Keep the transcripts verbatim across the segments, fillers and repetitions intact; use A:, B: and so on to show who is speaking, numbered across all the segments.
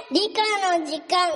A: 理科の時間。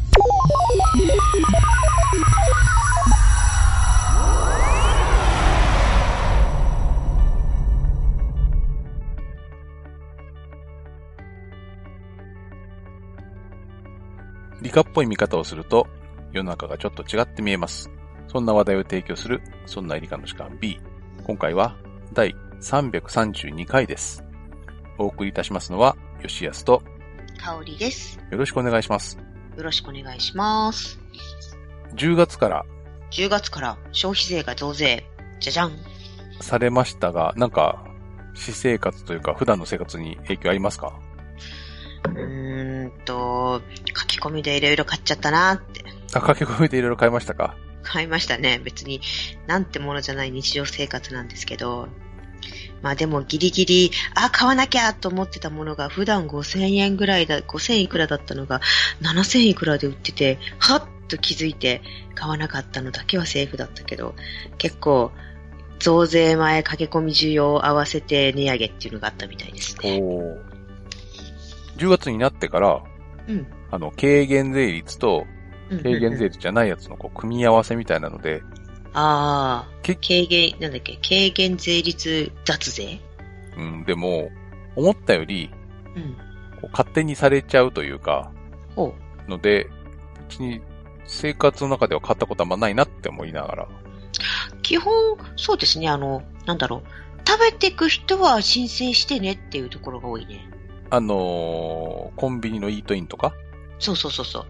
B: 理科っぽい見方をすると世の中がちょっと違って見えます。そんな話題を提供するそんな理科の時間 B。今回はだいさんびゃくさんじゅうにかいです。お送りいたしますのは吉安と
C: 香りです。
B: よろしくお願いします。
C: よろしくお願いします。
B: じゅうがつから
C: じゅうがつから消費税が増税じゃじゃん
B: されましたが、なんか私生活というか普段の生活に影響ありますか？
C: うーんと書き込みでいろいろ買っちゃったなって。
B: あ、書き込みでいろいろ買いましたか？
C: 買いましたね。別になんてものじゃない日常生活なんですけど、まあでもギリギリあ買わなきゃと思ってたものが普段ごせんえんぐらいだごせんいくらだったのがななせんいくらで売ってて、はっと気づいて買わなかったのだけはセーフだったけど、結構増税前駆け込み需要を合わせて値上げっていうのがあったみたいですね。
B: おー、じゅうがつになってから、
C: うん、
B: あの軽減税率と軽減税率じゃないやつのこう組み合わせみたいなので、
C: ああ、軽減、なんだっけ、軽減税率脱税？
B: うん、でも、思ったより、
C: うん、
B: こう勝手にされちゃうというか、
C: ほう。
B: ので、うちに生活の中では買ったことあんまないなって思いながら。
C: 基本、そうですね、あの、なんだろう、食べていく人は申請してねっていうところが多いね。
B: あのー、コンビニのイートインとか？
C: そうそうそうそう。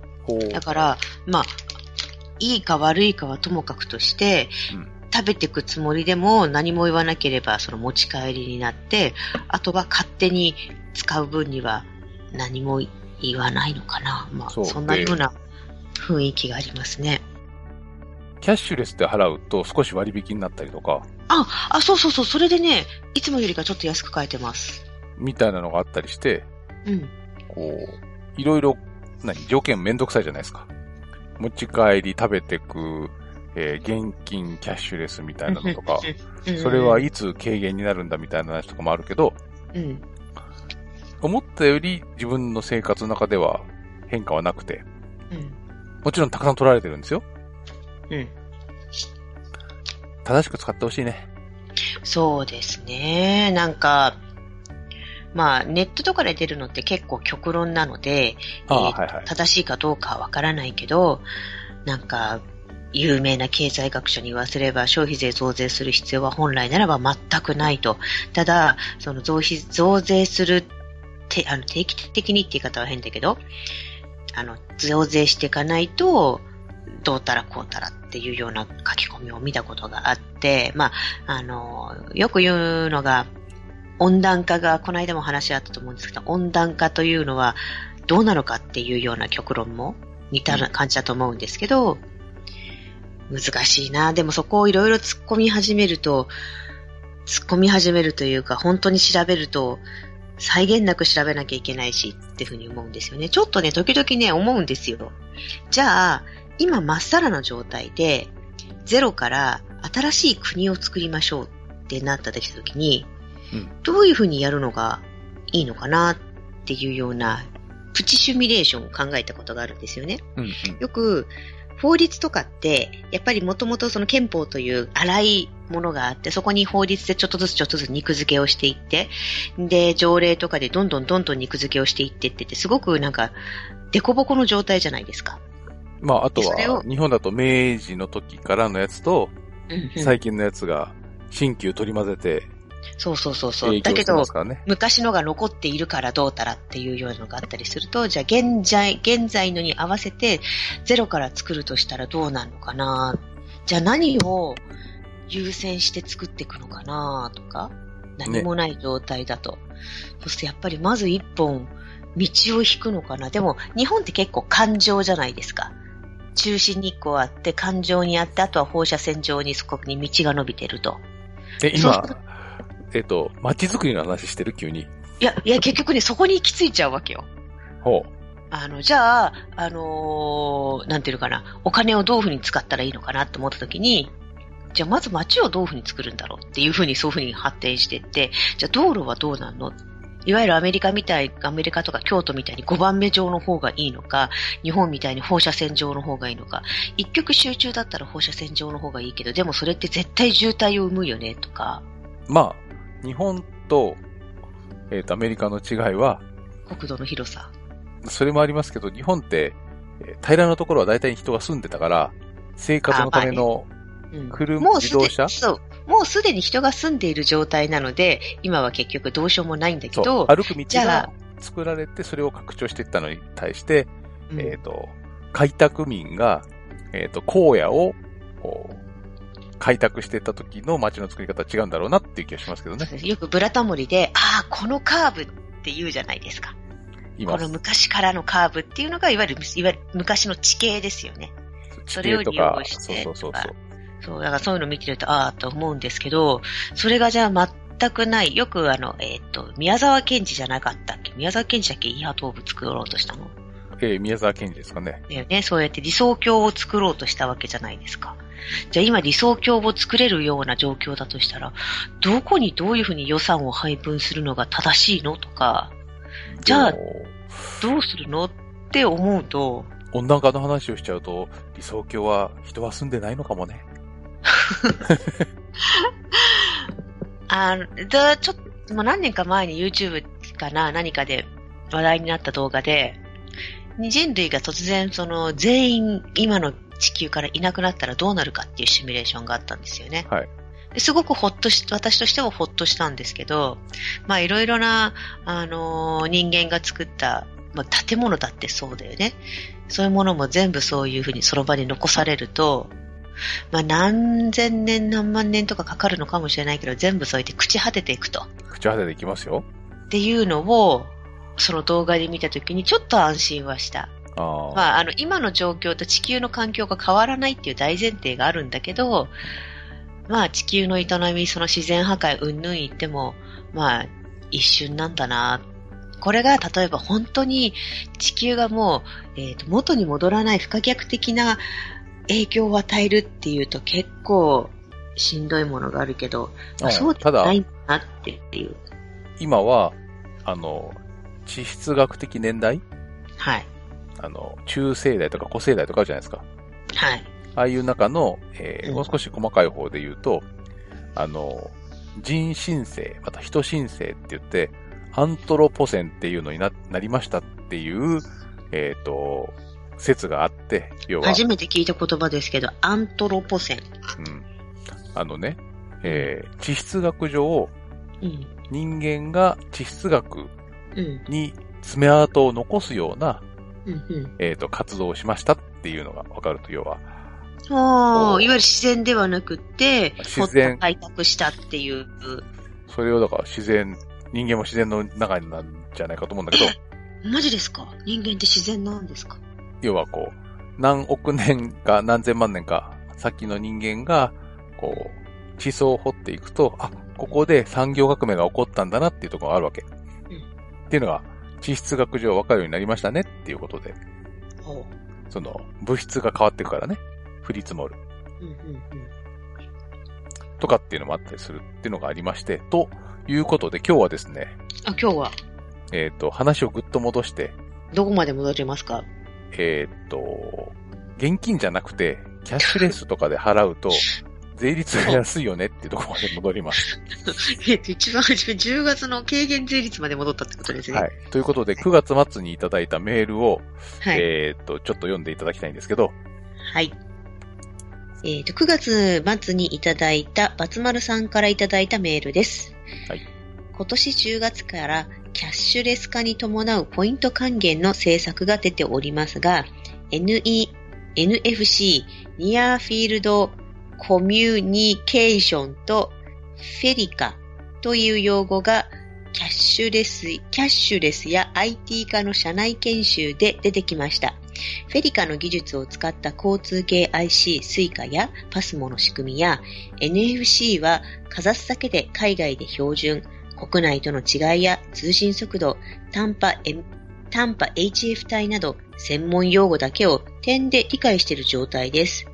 C: だから、まあ、いいか悪いかはともかくとして、うん、食べていくつもりでも何も言わなければその持ち帰りになって、あとは勝手に使う分には何も言わないのかな。まあ、そ, そんなような雰囲気がありますね。
B: キャッシュレスで払うと少し割引になったりとか。
C: あ、あ、そうそうそう。それでね、いつもよりかちょっと安く買えてます。
B: みたいなのがあったりして、
C: うん。
B: こう、いろいろ、何、条件めんどくさいじゃないですか。持ち帰り、食べてく、えー、現金、キャッシュレスみたいなのとか、それはいつ軽減になるんだみたいな話とかもあるけど、
C: うん、
B: 思ったより自分の生活の中では変化はなくて、
C: うん、
B: もちろんたくさん取られてるんですよ。
C: うん。
B: 正しく使ってほしいね。
C: そうですね。なんか、まあ、ネットとかで出るのって結構極論なので、
B: ああ、えーはいはい、
C: 正しいかどうかはわからないけど、なんか、有名な経済学者に言わせれば消費税増税する必要は本来ならば全くないと。ただ、その増費、増税するて、あの定期的にって言い方は変だけど、あの、増税していかないと、どうたらこうたらっていうような書き込みを見たことがあって、まあ、あの、よく言うのが、温暖化が、この間も話あったと思うんですけど、温暖化というのはどうなのかっていうような極論も似た感じだと思うんですけど、難しいな。でもそこをいろいろ突っ込み始めると、突っ込み始めるというか、本当に調べると、際限なく調べなきゃいけないしっていうふうに思うんですよね。ちょっとね、時々ね、思うんですよ。じゃあ、今まっさらの状態で、ゼロから新しい国を作りましょうってなった時に、うん、どういうふうにやるのがいいのかなっていうようなプチシミュレーションを考えたことがあるんですよね。
B: うんうん、
C: よく法律とかってやっぱりもともとその憲法という粗いものがあって、そこに法律でちょっとずつちょっとずつ肉付けをしていって、で条例とかでどんどんどんどん肉付けをしていってってって、すごくなんかデコボコの状態じゃないですか。
B: まああとは日本だと明治の時からのやつと、うんうん、最近のやつが新旧取り混ぜて。
C: そうそうそうそう。だけど、昔のが残っているからどうたらっていうようなのがあったりすると、じゃあ現在、現在のに合わせてゼロから作るとしたらどうなるのかな。じゃあ何を優先して作っていくのかなとか、何もない状態だと。ね、そしてやっぱりまず一本道を引くのかな。でも日本って結構環状じゃないですか。中心に一個あって、環状にあって、あとは放射線状にそこに道が伸びてると。
B: で、今、えっと、街づくりの話してる急に。
C: いや、いや、結局ね、そこに行き着いちゃうわけよ。
B: ほう。
C: あの、じゃあ、あのー、なんていうのかな、お金をどういうふうに使ったらいいのかなって思ったときに、じゃあまず街をどういうふうに作るんだろうっていうふうにそういうふうに発展していって、じゃあ道路はどうなんのいわゆるアメリカみたい、アメリカとか京都みたいにごばんめ上の方がいいのか、日本みたいに放射線上の方がいいのか、一極集中だったら放射線上の方がいいけど、でもそれって絶対渋滞を生むよね、とか。
B: まあ、日本と、えっと、アメリカの違いは、
C: 国土の広さ。
B: それもありますけど、日本って、えー平らなところは大体人が住んでたから、生活のための
C: うん、
B: 車、
C: もうすで
B: 自動車
C: そう。もうすでに人が住んでいる状態なので、今は結局どうしようもないんだけ
B: そう
C: ど、
B: 歩く道
C: じゃ
B: が
C: あ、
B: 作られて、それを拡張していったのに対して、
C: うん
B: えっ、と、開拓民が、えっ、と、荒野を、こう、開拓していった時の街の作り方は違うんだろうなっていう気がしますけどね。
C: よくブラタモリで、ああ、このカーブって言うじゃないですか。
B: 今
C: この昔からのカーブっていうのが、いわゆる、いわゆる昔の地形ですよね。それを利用して
B: そうそうそうそう。
C: そう、だからそういうのを見てると、ああ、と思うんですけど、それがじゃあ全くない。よくあの、えっ、と、宮沢賢治じゃなかったっけ宮沢賢治だっけイーハートーブ作ろうとしたの。
B: えー、宮沢賢治ですかね。
C: だよね。そうやって理想郷を作ろうとしたわけじゃないですか。じゃあ今理想郷を作れるような状況だとしたら、どこにどういうふうに予算を配分するのが正しいのとか、じゃあ
B: でも
C: どうするのって思うと、
B: 温暖化の話をしちゃうと、理想郷は人は住んでないのかもね。
C: あだちょっと、まあ、何年か前に YouTube かな、何かで話題になった動画で、人類が突然その全員今の地球からいなくなったらどうなるかっていうシミュレーションがあったんですよね。
B: はい。
C: ですごくほっとし、私としてもほっとしたんですけど、まあいろいろな、あのー人間が作った、まあ建物だってそうだよね。そういうものも全部そういうふうにその場に残されると、まあ何千年何万年とかかかるのかもしれないけど、全部そうやって朽ち果てていくと。
B: 口当てでいきますよ。
C: っていうのを、その動画で見たときにちょっと安心はした。
B: あ
C: まああの今の状況と地球の環境が変わらないっていう大前提があるんだけど、まあ地球の営み、その自然破壊、うんぬん言っても、まあ一瞬なんだな。これが例えば本当に地球がもう、えーと、元に戻らない不可逆的な影響を与えるっていうと結構しんどいものがあるけど、まあ、そうじゃないんだなっていう。
B: 今は、あの、地質学的年代
C: はい。
B: あの、中生代とか古生代とかあるじゃないですか。
C: はい。
B: ああいう中の、えー
C: うん
B: もう少し細かい方で言うと、あの、人新世、また人新世って言って、アントロポセンっていうのにな、なりましたっていう、えっ、と、説があって、要は、
C: 初めて聞いた言葉ですけど、アントロポセン。
B: うん。あのね、えー地質学上、
C: うん。
B: 人間が地質学
C: うん。
B: に爪痕を残すような、
C: うん。うん。
B: えっ、と、活動をしましたっていうのがわかると、要は、
C: ああ、
B: こう
C: いわゆる自然ではなくって、
B: 自然
C: 掘った開拓したっていう。
B: それをだから自然、人間も自然の中になんじゃないかと思うんだけど、
C: マジですか？人間って自然なんですか？
B: 要はこう、何億年か何千万年か先の人間が、こう、地層を掘っていくと、あ、ここで産業革命が起こったんだなっていうところがあるわけ。
C: ん
B: っていうのが、地質学上分かるようになりましたねっていうことで、
C: ほ
B: その、物質が変わっていくからね、降り積もる。
C: う。うんうんうん。
B: とかっていうのもあったりするっていうのがありまして、ということで今日はですね、
C: あ、今日は
B: えっ、と、話をぐっと戻して、
C: どこまで戻りますか？
B: えっ、と、現金じゃなくて、キャッシュレスとかで払うと、税率が安いよねっていうところまで戻ります。
C: えっと、一番初めじゅうがつの軽減税率まで戻ったってことですね。
B: はい。ということで、くがつ末にいただいたメールを、
C: はい。
B: えっ、と、ちょっと読んでいただきたいんですけど、
C: はい。えっ、と、くがつ末にいただいた、バツマルさんからいただいたメールです。
B: はい。
C: 今年じゅうがつからキャッシュレス化に伴うポイント還元の政策が出ておりますが、エヌイー、エヌエフシー、ニアフィールドコミュニケーションとフェリカという用語がキャッシュレス、キャッシュレスや アイティー 化の社内研修で出てきました。フェリカの技術を使った交通系 アイシー、スイカやパスモの仕組みや エヌエフシー はかざすだけで海外で標準、国内との違いや通信速度、短波、M、短波 エイチエフ 帯など専門用語だけを点で理解している状態です。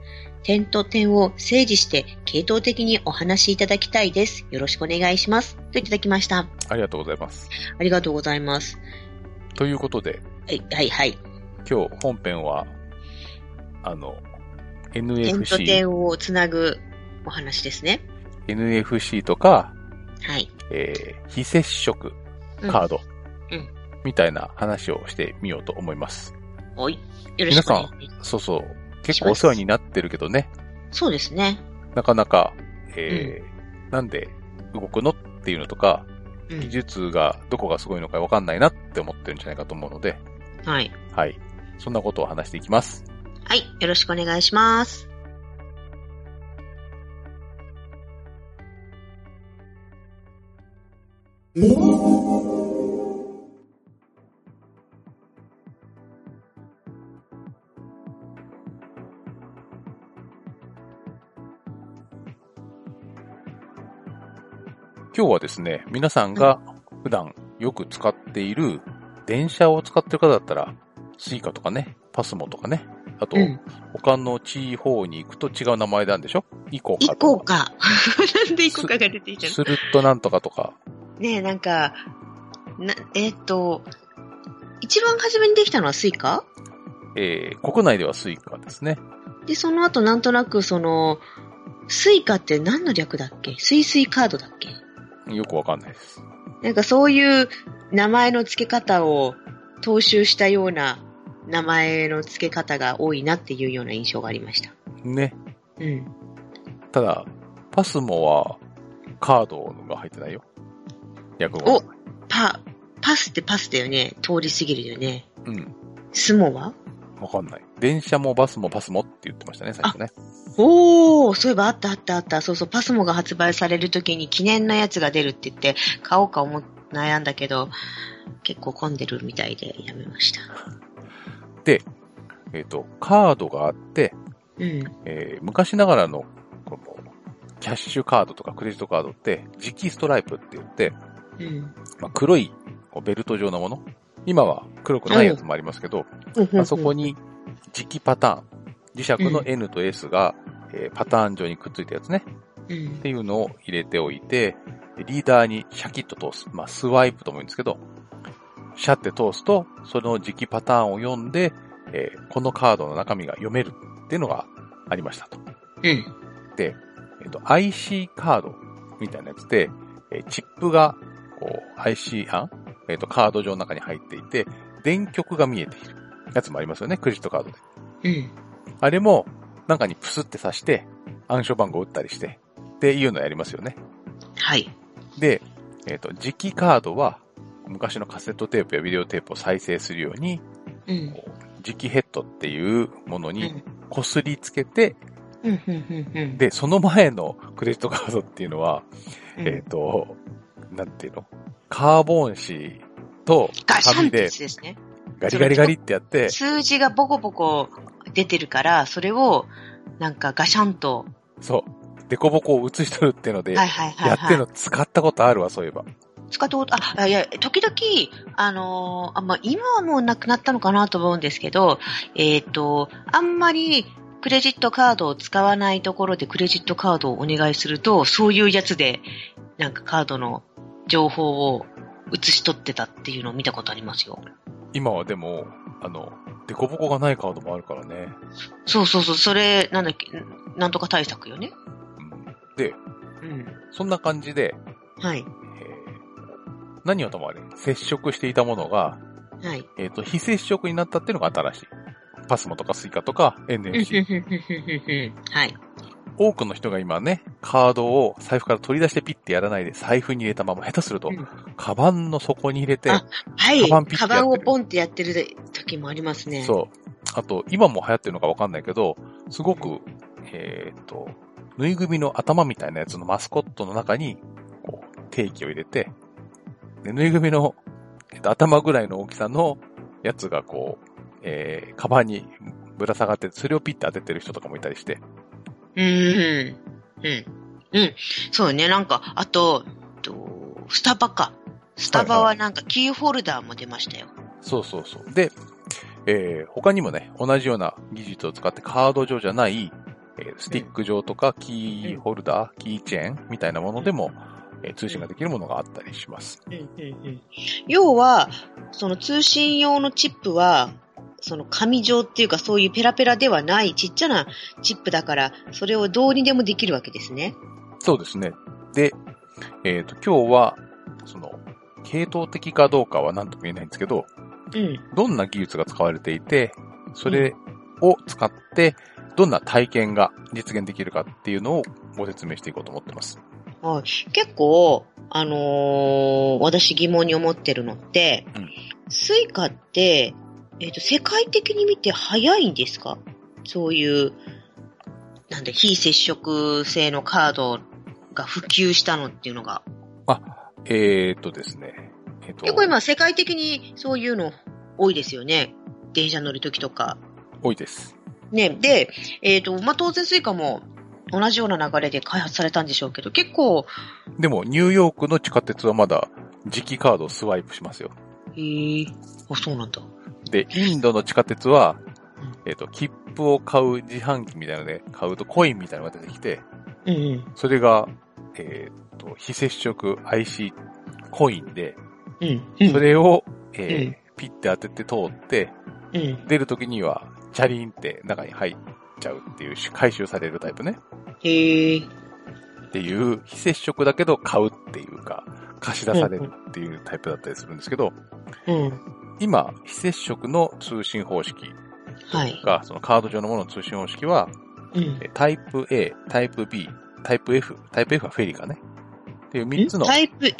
C: 点と点を整理して系統的にお話しいただきたいです。よろしくお願いします。といただきました。
B: ありがとうございます。
C: ありがとうございます。
B: ということで、
C: はい、はい、はい。
B: 今日本編は、あの、エヌエフシー。
C: 点と点をつなぐお話ですね。
B: エヌエフシー とか、
C: はい。
B: えー、非接触カード、
C: うん。うん。
B: みたいな話をしてみようと思います。
C: はい。よろしくお願いします。
B: 皆さん、そうそう。結構お世話になってるけどね。
C: そうですね。
B: なかなか、えーうん、なんで動くのっていうのとか、うん、技術がどこがすごいのかわかんないなって思ってるんじゃないかと思うので、
C: はい。
B: はい。そんなことを話していきます。
C: はい。よろしくお願いします。
B: 今日はですね、皆さんが普段よく使っている電車を使ってる方だったら、スイカとかね、パスモとかね、あと、うん、他の地方に行くと違う名前なんでしょ？イコカとか。
C: イコカ。なんでイコカが出てきたの？
B: スルッとなんとかとか。
C: ねえ、なんか、な、えー、っと、一番初めにできたのはスイカ？
B: えー、国内ではスイカですね。
C: で、その後なんとなくその、スイカって何の略だっけ？スイスイカードだっけ？
B: よくわかんないです。
C: なんかそういう名前の付け方を踏襲したような名前の付け方が多いなっていうような印象がありました。
B: ね。
C: うん。
B: ただ、パスモはカードが入ってないよ。訳語。
C: お、パ、パスってパスだよね。通り過ぎるよね。
B: うん。
C: スモは？
B: わかんない。電車もバスもパスモって言ってましたね、最初ね。
C: おー、そういえばあったあったあった。そうそう、パスモが発売されるときに記念のやつが出るって言って、買おうか思っ悩んだけど、結構混んでるみたいでやめました。
B: で、えっと、カードがあって、
C: うん
B: えー、昔ながらの、この、キャッシュカードとかクレジットカードって、磁気ストライプって言って、
C: うん
B: まあ、黒いこうベルト状のもの。今は黒くないやつもありますけど、
C: うん
B: あそこに磁気パターン、磁石の N と S が、うんえー、パターン上にくっついたやつね、
C: うん。
B: っていうのを入れておいて、リーダーにシャキッと通す。まあ、スワイプとも言うんですけど、シャって通すと、その磁気パターンを読んで、えー、このカードの中身が読めるっていうのがありましたと。
C: うん。
B: で、えっと、アイシー カードみたいなやつで、えー、チップが、こう、アイシー、あえっと、カード上の中に入っていて、電極が見えているやつもありますよね、クレジットカードで。
C: うん。
B: あれも、中にプスって刺して、暗証番号を打ったりして、っていうのをやりますよね。
C: はい。
B: で、えっと、磁気カードは、昔のカセットテープやビデオテープを再生するように、
C: うん、
B: 磁気ヘッドっていうものにこすりつけて、
C: うんうんうんうん、
B: で、その前のクレジットカードっていうのは、
C: うん、
B: えっと、なんていうの？カーボン紙と紙で、ガリガリガリってやって、
C: 数字がボコボコ出てるから、それを、なんかガシャンと。
B: そう。デコボコを写し取るっていうので、やってるの使ったことあるわ、そういえば。
C: 使ったこと、あ、いや、時々、あのー、あ、まあ、今はもうなくなったのかなと思うんですけど、えっと、あんまりクレジットカードを使わないところでクレジットカードをお願いすると、そういうやつで、なんかカードの情報を写し取ってたっていうのを見たことありますよ。
B: 今はでも、あの、デコボコがないカードもあるからね。
C: そうそうそう、それ、なんだっけ、なんとか対策よね。
B: で、
C: うん、
B: そんな感じで、
C: はい。
B: えー、何はともあれ、接触していたものが、
C: はい。
B: えっと、非接触になったっていうのが新しい。パスモとかスイカとか エヌエフシー。
C: はい。
B: 多くの人が今ね、カードを財布から取り出してピッてやらないで財布に入れたまま、下手すると、うん、カバンの底に入れて、
C: あ、はい。
B: カバンピッて
C: カバンをポンってやってる時もありますね。
B: そう。あと、今も流行ってるのかわかんないけど、すごく、えっと、ぬいぐるみの頭みたいなやつのマスコットの中に、こう、定期を入れて、で、ぬいぐるみの、えっと、頭ぐらいの大きさのやつがこう、えー、カバンにぶら下がって、それをピッて当ててる人とかもいたりして。
C: うーん。うん。うん。そうね、なんか、あと、とスタバか。スタバはなんかキーホルダーも出ましたよ。はいはい、
B: そうそうそう。で、えー、他にもね、同じような技術を使ってカード上じゃない、 えー、スティック状とかキーホルダー、キーチェーンみたいなものでも、えー、通信ができるものがあったりします。
C: うんうんうん、要は、その通信用のチップは、その紙状っていうかそういうペラペラではないちっちゃなチップだから、それをどうにでもできるわけですね。
B: そうですね。で、えっと、今日は、その、系統的かどうかは何とも言えないんですけど、
C: うん、
B: どんな技術が使われていて、それを使って、どんな体験が実現できるかっていうのをご説明していこうと思ってます。
C: はい、結構、あのー、私疑問に思ってるのって、うん、スイカって、えっと、世界的に見て早いんですか？そういう、なんで、非接触性のカードが普及したのっていうのが。
B: あ、えー、っとですね。えー、っと
C: 結構今世界的にそういうの多いですよね。電車乗るときとか。
B: 多いです。
C: ね、で、えっと、まあ、当然スイカも同じような流れで開発されたんでしょうけど、結構。
B: でも、ニューヨークの地下鉄はまだ、磁気カードをスワイプしますよ。
C: へー。あ、そうなんだ。
B: で、インドの地下鉄は、うん、えっと、切符を買う自販機みたいなので買うとコインみたいなのが出てきて、
C: うんうん、
B: それが、えっと、非接触 アイシー コインで、
C: うんうん、
B: それを、えーうん、ピッて当てて通って、
C: うん、
B: 出るときには、チャリンって中に入っちゃうっていう、回収されるタイプね。
C: へー。
B: っていう、非接触だけど買うっていうか、貸し出されるっていうタイプだったりするんですけど、
C: うん、
B: 今、非接触の通信方式が、はい、そのカード上のものの通信方式は、うん、タイプ A、タイプ B、タイプ F、タイプ F はフェリカね。っていうみっつの。
C: タイプ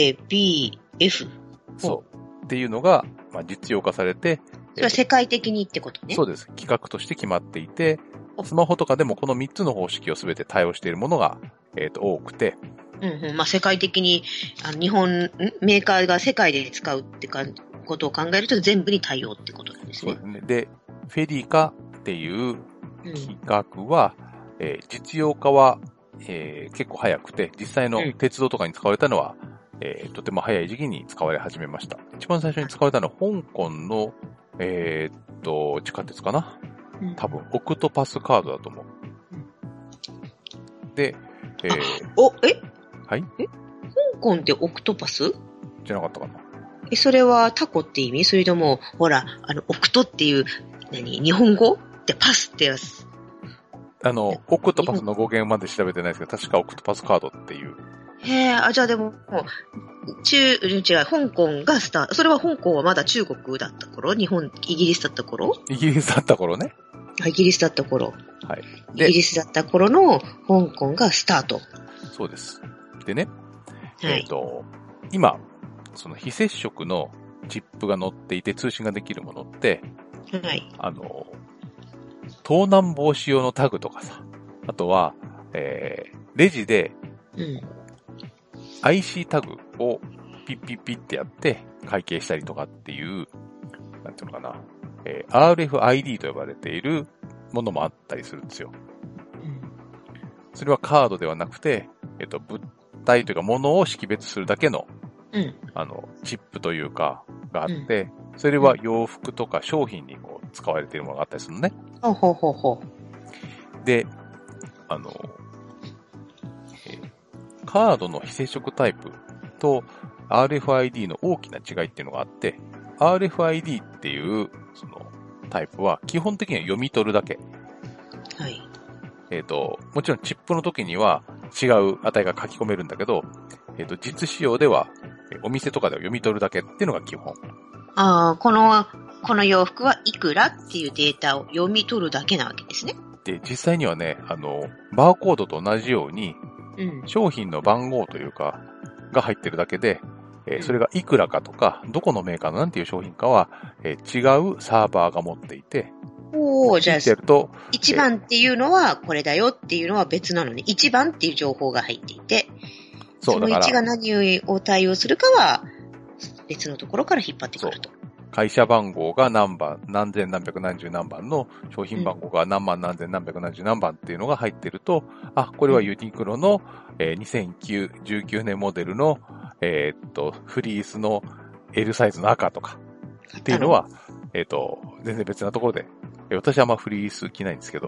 C: A、B、F。
B: そう。っていうのが、まあ、実用化されて。
C: それは世界的にってことね。
B: そうです。規格として決まっていて、スマホとかでもこのみっつの方式をすべて対応しているものが、えっと、多くて。
C: うんうん。まあ、世界的に、あの日本、メーカーが世界で使うってか、ことを考えると全部に対応ってことなんですね。
B: そうですね。で、フェリカっていう規格は、うん、えー、実用化は、えー、結構早くて、実際の鉄道とかに使われたのは、うん、えー、とても早い時期に使われ始めました。一番最初に使われたのは香港の、えー、っと、地下鉄かな、うん、多分、オクトパスカードだと思う。うん、で、えー、
C: お、え
B: はい
C: え香港ってオクトパス
B: じゃなかったかな。
C: え、それはタコって意味？それとも、ほら、あの、オクトっていう、何、日本語ってパスってやつ。
B: あの、オクトパスの語源まで調べてないですけど、確かオクトパスカードっていう。
C: へえ、あ、じゃあでも、中、違う、香港がスタート。それは香港はまだ中国だった頃？日本、イギリスだった頃？
B: イギリスだった頃ね。
C: イギリスだった頃。
B: はい。
C: イギリスだった頃の香港がスタート。
B: そうです。でね、
C: はい、
B: えっと、今、その非接触のチップが載っていて通信ができるものって、
C: はい。
B: あの、盗難防止用のタグとかさ、あとは、えー、レジで、
C: うん、
B: アイシー タグをピッピッピッってやって会計したりとかっていう、なんていうのかな、えー、アールエフアイディー と呼ばれているものもあったりするんですよ。
C: うん、
B: それはカードではなくて、えっと、物体というか物を識別するだけの、
C: うん、
B: あの、チップというか、があって、うん、それは洋服とか商品にこう使われているものがあったりするのね。
C: ほうほうほうほ
B: う。で、あの、えー、カードの非接触タイプと アールエフアイディー の大きな違いっていうのがあって、アールエフアイディー っていうそのタイプは基本的には読み取るだけ。
C: はい。
B: えっと、もちろんチップの時には違う値が書き込めるんだけど、えっと、実使用ではお店とかでは読み取るだけっていうのが基本。
C: ああ、この、この洋服はいくらっていうデータを読み取るだけなわけですね。
B: で、実際にはね、あの、バーコードと同じように、
C: うん、
B: 商品の番号というか、が入ってるだけで、えー、それがいくらかとか、どこのメーカーのなんていう商品かは、えー、違うサーバーが持っていて、
C: おー、じゃあ、
B: と
C: いちばんっていうのはこれだよっていうのは別なのね。いちばんっていう情報が入っていて、
B: そうだから
C: そのいちが何を対応するかは別のところから引っ張ってくると。
B: 会社番号が何番、何千何百何十何番の商品番号が何万何千何百何十何番っていうのが入ってると、うん、あ、これはユニクロの、えー、にせんじゅうきゅうねんモデルの、えー、っと、フリースの L サイズの赤とかっていうのは、えー、っと、全然別なところで、私はあんまフリース着ないんですけど、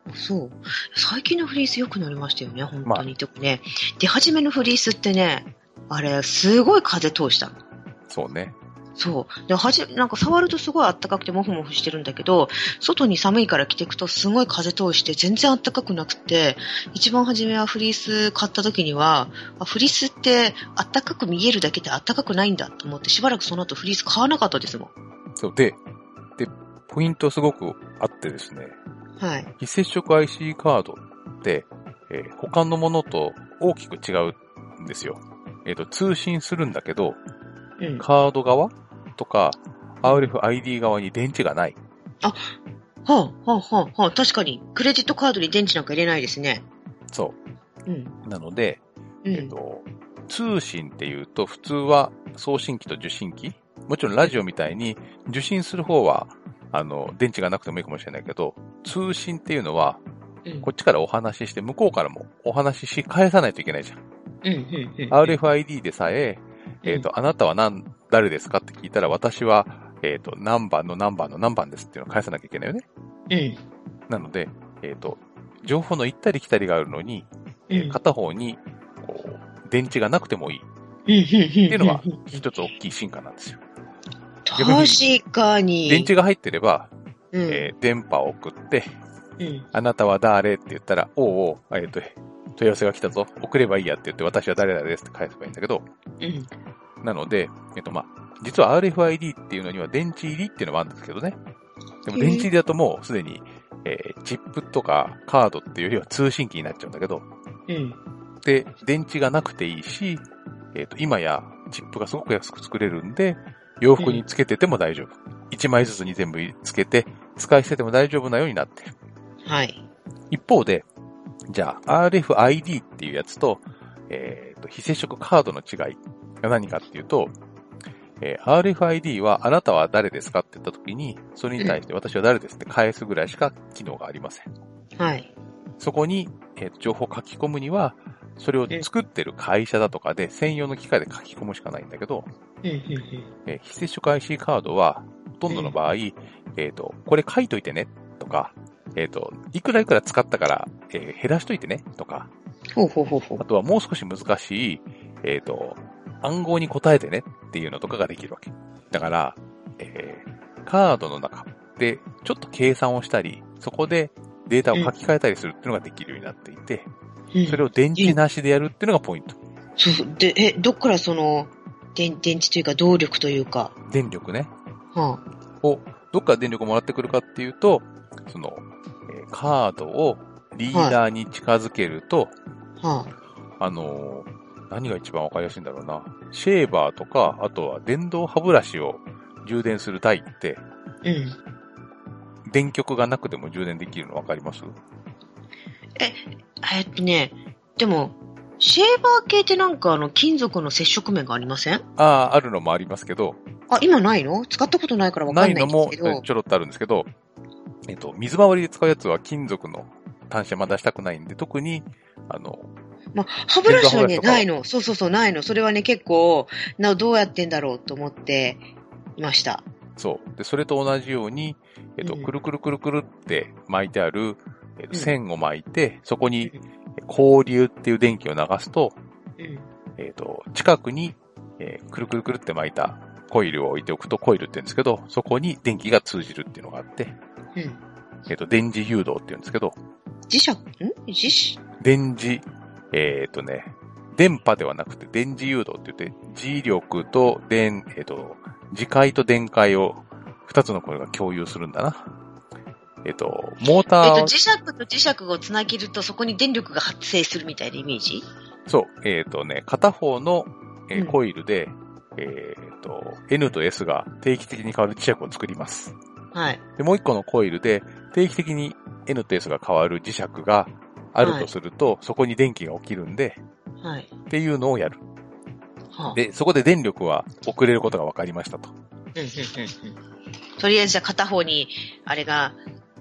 C: そう。最近のフリース良くなりましたよね、本当に。
B: まあ、
C: 特にね、出始めのフリースってね、あれ、すごい風通したの。
B: そうね。
C: そう。で、はじ、なんか触るとすごい暖かくてモフモフしてるんだけど、外に寒いから着ていくとすごい風通して全然暖かくなくて、一番初めはフリース買った時には、あフリースって暖かく見えるだけで暖かくないんだと思って、しばらくその後フリース買わなかったですもん。
B: そうで、で、ポイントすごくあってですね。
C: はい。
B: 非接触 アイシー カードって、えー他のものと大きく違うんですよ。えっと、通信するんだけど、
C: うん。
B: カード側とか、アールエフアイディー 側に電池がない。
C: あ、はあ、はあ、はあ、はあ、確かに、クレジットカードに電池なんか入れないですね。
B: そ
C: うん。
B: う。なので、
C: うん。
B: えっと、通信っていうと普通は送信機と受信機、もちろんラジオみたいに受信する方は、あの、電池がなくてもいいかもしれないけど、通信っていうのは、
C: うん。
B: こっちからお話しして、向こうからもお話しし返さないといけないじゃん。
C: うん、うん、うん。
B: アールエフアイディー でさえ、えっと、
C: うん
B: あなたは何、誰ですかって聞いたら、私は、えっと、何番の何番の何番ですっていうのを返さなきゃいけないよね。
C: うん。
B: なので、えっと、情報の行ったり来たりがあるのに、えー片方に、こう、電池がなくてもいい。
C: うん、うん、うん。
B: っていうのが
C: うん、
B: 一つ大きい進化なんですよ。
C: 確かに。
B: 電池が入ってれば、
C: うん。
B: えー電波を送って、
C: うん。
B: あなたは誰って言ったら、おうおう、えっと、問い合わせが来たぞ。送ればいいやって言って、私は誰々ですって返せばいいんだけど、
C: うん。
B: なので、えっと、まあ、実は アールエフアイディー っていうのには電池入りっていうのもあるんですけどね。でも電池入りだともうすでに、えーチップとかカードっていうよりは通信機になっちゃうんだけど、
C: うん。
B: で、電池がなくていいし、えっと、今やチップがすごく安く作れるんで、洋服につけてても大丈夫。いちまいずつに全部つけて、使い捨てても大丈夫なようになってる。
C: はい。
B: 一方で、じゃあ アールエフアイディー っていうやつと、えっと、非接触カードの違いが何かっていうと、えー アールエフアイディー はあなたは誰ですかって言った時に、それに対して私は誰ですって返すぐらいしか機能がありません。
C: はい。
B: そこに、えーと情報を書き込むには、それを作ってる会社だとかで専用の機械で書き込むしかないんだけど、
C: うん。うん。
B: えー非接触 アイシー カードは、ほとんどの場合、えっと、これ書いといてねとか、えっと、いくらいくら使ったから、えー減らしといてねとか、
C: ほうほうほうほう
B: あ。とはもう少し難しい、えっと、暗号に答えてねっていうのとかができるわけ。だから、えーカードの中でちょっと計算をしたり、そこでデータを書き換えたりするっていうのができるようになっていて、
C: うん
B: それを電池なしでやるっていうのがポイント。
C: そう。で、え、どっからその、電、電池というか動力というか。
B: 電力ね。
C: は
B: を、どっから電力をもらってくるかっていうと、その、えーカードをリーダーに近づけると、
C: あ。はあ。
B: あのー何が一番わかりやすいんだろうな。シェーバーとか、あとは電動歯ブラシを充電する台って、
C: うん。
B: 電極がなくても充電できるのわかります？
C: え、えっとね、でも、シェーバー系ってなんかあの、金属の接触面がありません？
B: ああ、あるのもありますけど、
C: あ、今ないの？使ったことないからわかんない
B: ないのも
C: んですけど。
B: ちょろっとあるんですけど、えっと、水回りで使うやつは金属の端子はまだしたくないんで、特に、あの、
C: まあ、歯ブラシはね、
B: 電動歯ブラシとかは
C: ないの。そうそうそう、ないの。それはね、結構、な、どうやってんだろうと思っていました。
B: そう。で、それと同じように、えっと、
C: うん
B: くるくるくるくるって巻いてある、えっと、
C: うん
B: 線を巻いて、そこに交流っていう電気を流すと、
C: うん。
B: えっと、近くに、えーくるくるくるって巻いたコイルを置いておくとコイルって言うんですけど、そこに電気が通じるっていうのがあって、
C: うん。
B: えっと、電磁誘導って言うんですけど、
C: 磁石、ん磁石
B: 電磁、えっとね、電波ではなくて電磁誘導って言って、磁力と電、えっと、磁界と電解を二つのコイルが共有するんだな。えっと、モーターを、
C: えっと、磁石と磁石をつなげるとそこに電力が発生するみたいなイメージ？
B: そう、えっとね、片方の、えー
C: うん
B: コイルで、えっと、N と S が定期的に変わる磁石を作ります。
C: はい。
B: で、もう一個のコイルで定期的に N と S が変わる磁石があるとすると、そこに電気が起きるんで、
C: はい。
B: っていうのをやる。
C: はあ、
B: で、そこで電力は送れることが分かりましたと。
C: うんうんうんうん。とりあえずじゃあ片方に、あれが、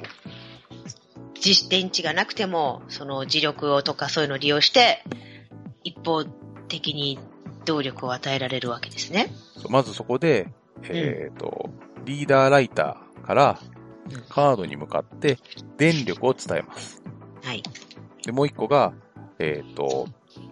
C: 磁電池がなくても、その磁力をとかそういうのを利用して、一方的に動力を与えられるわけですね。
B: まずそこで、えっと、リーダーライターからカードに向かって電力を伝えます。
C: はい。
B: で、もう一個が、えっと、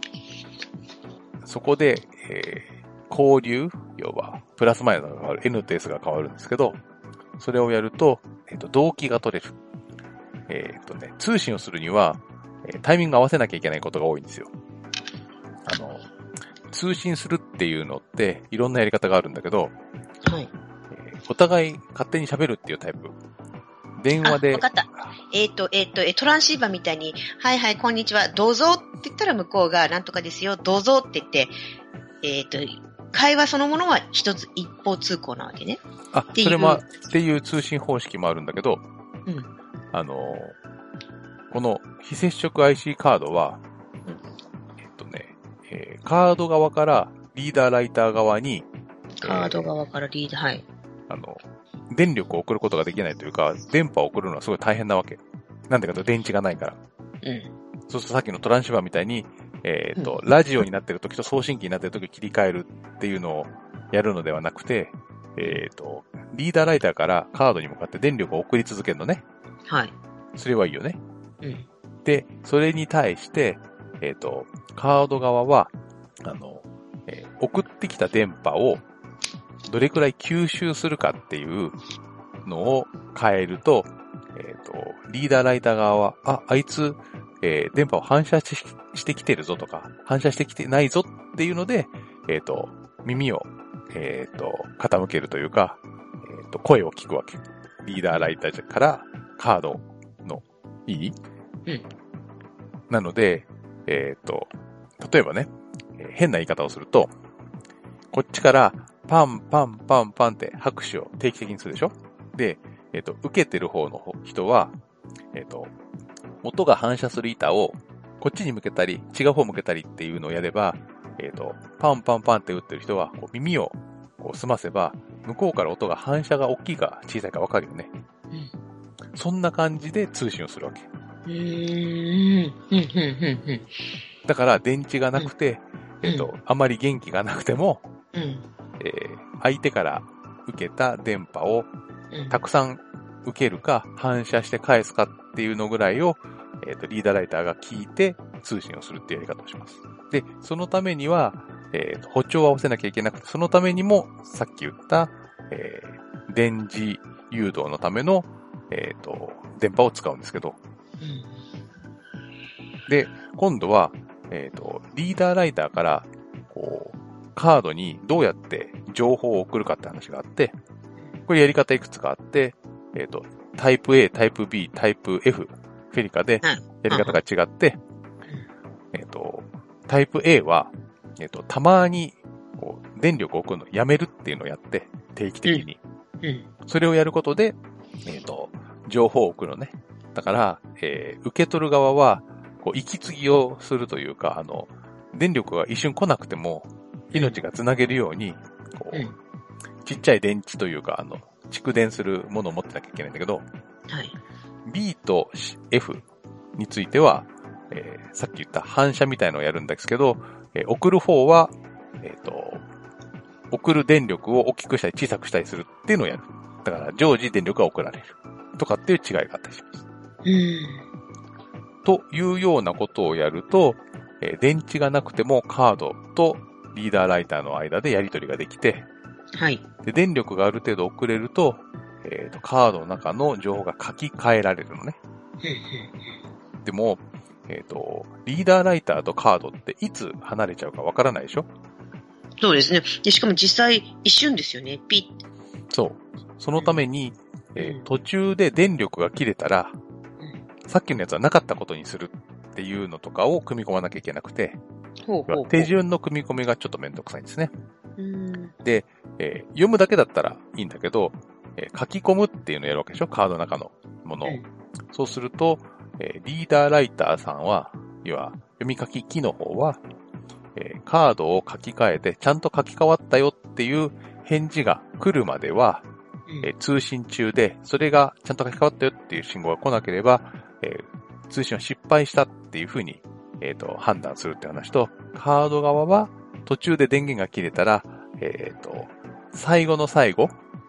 B: そこで、えー、交流、要は、プラスマイナスが変わる、N と S が変わるんですけど、それをやると、えっと、動機が取れる。えっとね、通信をするには、タイミング合わせなきゃいけないことが多いんですよ。あの、通信するっていうのって、いろんなやり方があるんだけど、
C: はい。
B: えー、お互い勝手に喋るっていうタイプ。電話で。
C: わかった。えっ、ー、と、えっ、ー、と、トランシーバーみたいに、はいはい、こんにちは、どうぞって言ったら向こうが、なんとかですよ、どうぞって言って、えっ、ー、と、会話そのものは一つ一方通行なわけね。
B: あ、それも、っていう通信方式もあるんだけど、
C: うん。
B: あの、この非接触 アイシー カードは、うん、えっとね、えー、カード側からリーダーライター側に、
C: カード側からリーダー、はい。
B: あの、電力を送ることができないというか、電波を送るのはすごい大変なわけ。なんでかというと電池がないから。
C: うん。
B: そうするとさっきのトランシーバーみたいに、えっと、うん、ラジオになってる時と送信機になってる時を切り替えるっていうのをやるのではなくて、えっと、リーダーライターからカードに向かって電力を送り続けるのね。
C: はい。
B: それはいいよね。
C: うん。
B: で、それに対して、えっと、カード側は、あの、えー、送ってきた電波をどれくらい吸収するかっていうのを変えると、えっと、リーダーライター側は、あ、あいつ、えー、電波を反射し、してきてるぞとか、反射してきてないぞっていうので、えっと、耳を、えっと、傾けるというか、えっと、声を聞くわけ。リーダーライターからカードの、いい？
C: うん。
B: なので、えっと、例えばね、えー、変な言い方をすると、こっちからパンパンパンパンって拍手を定期的にするでしょ？で、えっと、受けてる方の人は、えっと、音が反射する板をこっちに向けたり、違う方向けたりっていうのをやれば、えっと、パンパンパンって打ってる人は、こう耳をこう澄ませば、向こうから音が反射が大きいか小さいかわかるよね。
C: うん。
B: そんな感じで通信をするわけ。
C: うーん。うん、うん、うん、うん。
B: だから電池がなくて、うん、えっと、あまり元気がなくても、
C: うん。
B: えー、相手から受けた電波をたくさん受けるか反射して返すかっていうのぐらいを、えっと、リーダーライターが聞いて通信をするっていうやり方をします。で、そのためには、えっと、歩調を合わせなきゃいけなくて、そのためにも、さっき言った、えー、電磁誘導のための、えっと、電波を使うんですけど、
C: うん、
B: で、今度は、えっと、リーダーライターから、こう、カードにどうやって情報を送るかって話があって、これやり方いくつかあって、えっと、タイプ A、タイプ B、タイプ F、フェリカでやり方が違って、えっと、タイプ A は、えっと、たまに、こう、電力を送るのをやめるっていうのをやって、定期的に。
C: うんうん、
B: それをやることで、えっと、情報を送るのね。だから、えー、受け取る側は、こう、息継ぎをするというか、あの、電力が一瞬来なくても、命がつなげるように、こう、うん、ちっちゃい電池というか、あの、蓄電するものを持ってなきゃいけないんだけど、
C: はい。
B: B と F については、えー、さっき言った反射みたいのをやるんですけど、えー、送る方は、えっと、送る電力を大きくしたり小さくしたりするっていうのをやる。だから常時電力が送られる。とかっていう違いがあったりします。
C: うん。
B: というようなことをやると、えー、電池がなくてもカードとリーダーライターの間でやり取りができて、
C: はい。
B: で、電力がある程度送れると、えっと、カードの中の情報が書き換えられるのね。でも、えっと、リーダーライターとカードっていつ離れちゃうかわからないでしょ？
C: そうですね。で、しかも実際一瞬ですよね。ピッ。
B: そう。そのために、うんえー、途中で電力が切れたら、うん、さっきのやつはなかったことにするっていうのとかを組み込まなきゃいけなくて、
C: ほうほうほう
B: 手順の組み込みがちょっとめんどくさいんですね。
C: うん
B: で、えー、読むだけだったらいいんだけど、えー、書き込むっていうのをやるわけでしょ？カードの中のものを。うん、そうすると、えー、リーダーライターさんは、要は読み書き機の方は、えー、カードを書き換えてちゃんと書き換わったよっていう返事が来るまでは、うんえー、通信中で、それがちゃんと書き換わったよっていう信号が来なければ、えー、通信は失敗したっていうふうに、えーと、判断するって話と、カード側は途中で電源が切れたら、えっと、最後の最後、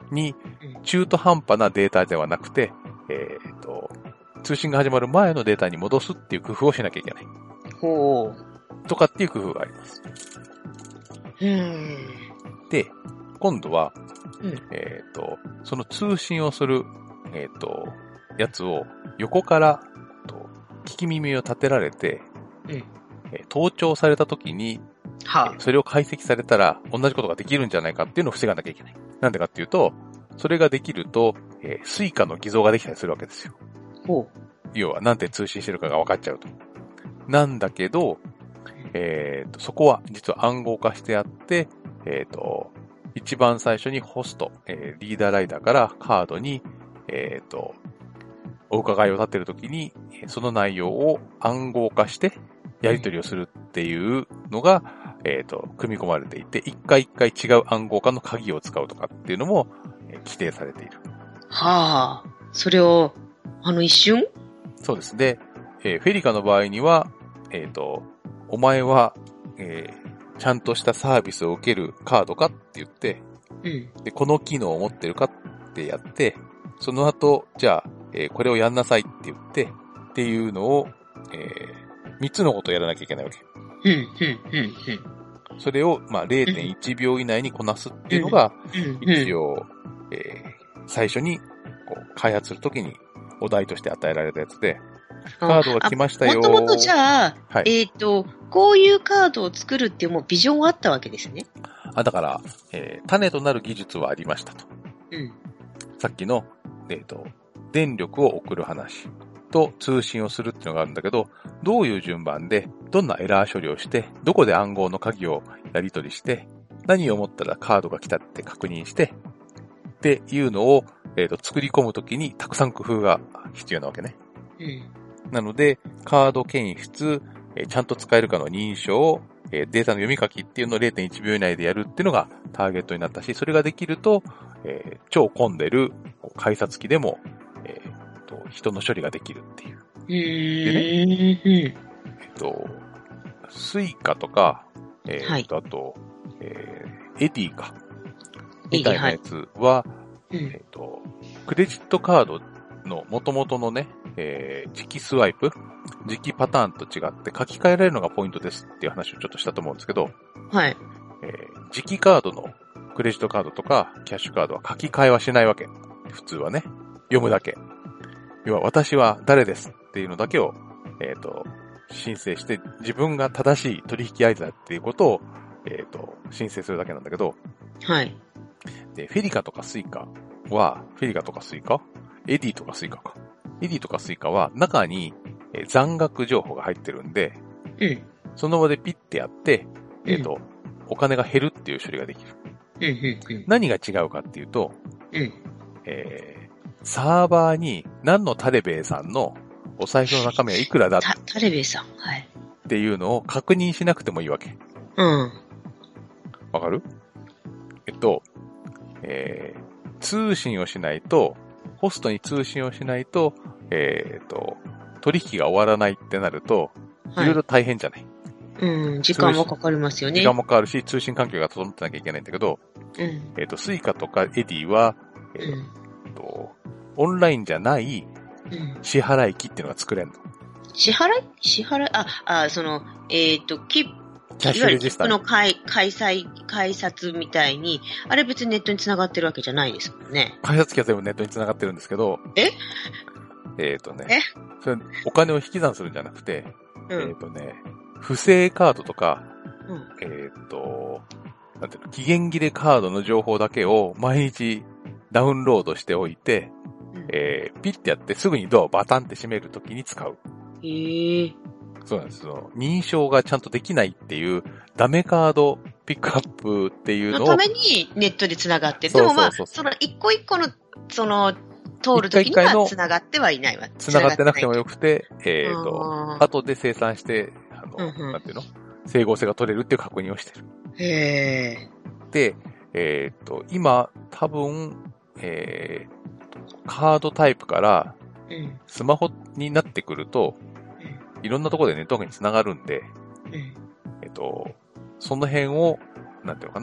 B: に中途半端なデータではなくて、えっと、通信が始まる前のデータに戻すっていう工夫をしなきゃいけない。
C: ほ
B: う。とかっていう工夫があります。
C: うーん。
B: で、今度は、
C: うん、
B: えっと、その通信をする、えっと、やつを横からと聞き耳を立てられて、
C: うん、
B: えー、盗聴された時に、
C: はあ、
B: それを解析されたら同じことができるんじゃないかっていうのを防がなきゃいけない。なんでかっていうと、それができると、えー、スイカの偽造ができたりするわけですよ。
C: ほう。
B: 要は、なんて通信してるかが分かっちゃうと。なんだけど、えっと、そこは実は暗号化してあって、えっと、一番最初にホスト、えー、リーダーライダーからカードに、えっと、お伺いを立てるときに、その内容を暗号化してやり取りをするっていうのが、えっと、組み込まれていて、一回一回違う暗号化の鍵を使うとかっていうのも、えー、規定されている。
C: はあ、それを、あの一瞬？
B: そうです。で、えー、フェリカの場合には、えっと、お前は、えー、ちゃんとしたサービスを受けるカードかって言って、
C: うん、
B: で、この機能を持ってるかってやって、その後、じゃあ、えー、これをやんなさいって言って、っていうのを、えー、三つのことをやらなきゃいけないわけ。
C: うん、うん、うん、うん。
B: それを、まあ、れいてんいちびょう以内にこなすっていうのが、一応、えー、最初に、こう、開発するときにお題として与えられたやつで、カードが来ましたよ。
C: もともとじゃあ、
B: はい、
C: えっと、こういうカードを作るっていうもうビジョンはあったわけですね。
B: あ、だから、えー、種となる技術はありましたと。
C: うん。
B: さっきの、えっと、電力を送る話と通信をするっていうのがあるんだけど、どういう順番で、どんなエラー処理をして、どこで暗号の鍵をやり取りして、何を思ったらカードが来たって確認して、っていうのを、えっと、作り込むときにたくさん工夫が必要なわけね。
C: うん。
B: なので、カード検出、えー、ちゃんと使えるかの認証、えー、データの読み書きっていうのを れいてんいちびょう以内でやるっていうのがターゲットになったし、それができると、えー、超混んでる改札機でも、えー、と人の処理ができるっていう。
C: うーん。でね、
B: えっと、スイカとか、えーと、はい、あと、えー、エディか。みたいなやつは、はい、えっと、クレジットカードの元々のね、えー、磁気スワイプ、磁気パターンと違って書き換えられるのがポイントですっていう話をちょっとしたと思うんですけど、
C: はい。
B: えー、磁気カードのクレジットカードとかキャッシュカードは書き換えはしないわけ。普通はね。読むだけ。要は私は誰ですっていうのだけを、えっと、申請して自分が正しい取引相手だっていうことを、えっと、申請するだけなんだけど、
C: はい。
B: で、フェリカとかスイカは、フェリカとかスイカエディとかスイカか。エディとかスイカは中に、えー、残額情報が入ってるんで、
C: うん、
B: その場でピッてやって、えっと、うん、お金が減るっていう処理ができる。
C: うんうんうん、
B: 何が違うかっていうと、
C: うん
B: えー、サーバーに何のタレベイさんのお財布の中身はいくらだ
C: タタレベイさん、はい。
B: っていうのを確認しなくてもいいわけ。
C: うん。
B: わかる？えっと、えー、通信をしないと、ホストに通信をしないと、えっと、取引が終わらないってなると、いろいろ大変じゃない、
C: うん、時間もかかりますよね。
B: 時間もかかるし、通信環境が整ってなきゃいけないんだけど、
C: うん、
B: えっと、スイカとかエディは、えー
C: うん、
B: と、オンラインじゃない支払い機っていうのが作れるの。
C: 支払い支払いあ、あ、その、えっと、キ
B: キャッシュレジスター。
C: いわゆる切符の開開催、改札みたいに、あれ別にネットに繋がってるわけじゃないですもんね。
B: 改札機は全部ネットに繋がってるんですけど、
C: え
B: えっとね、
C: え
B: それお金を引き算するんじゃなくて、
C: うん、
B: えっとね、不正カードとか、
C: うん、
B: えっと、なんていうの、期限切れカードの情報だけを毎日ダウンロードしておいて、うん、えー、ピッてやってすぐにドアをバタンって閉めるときに使う。
C: へー。
B: そうなんですよ。認証がちゃんとできないっていうダメカードピックアップっていうのを。
C: のためにネットで繋がってる。でもまあ、その一個一個の、その、通るときには繋がってはいないわ。
B: 繋がってなくてもよくて、えっと、後で生産して、あの、うんうん、なんていうの整合性が取れるっていう確認をしてる。
C: へ
B: ー。で、えっと、今、多分、えー、カードタイプからスマホになってくると、いろんなところでネットワークにつながるんで、
C: うん、
B: えっと、その辺を、なんていうのかな、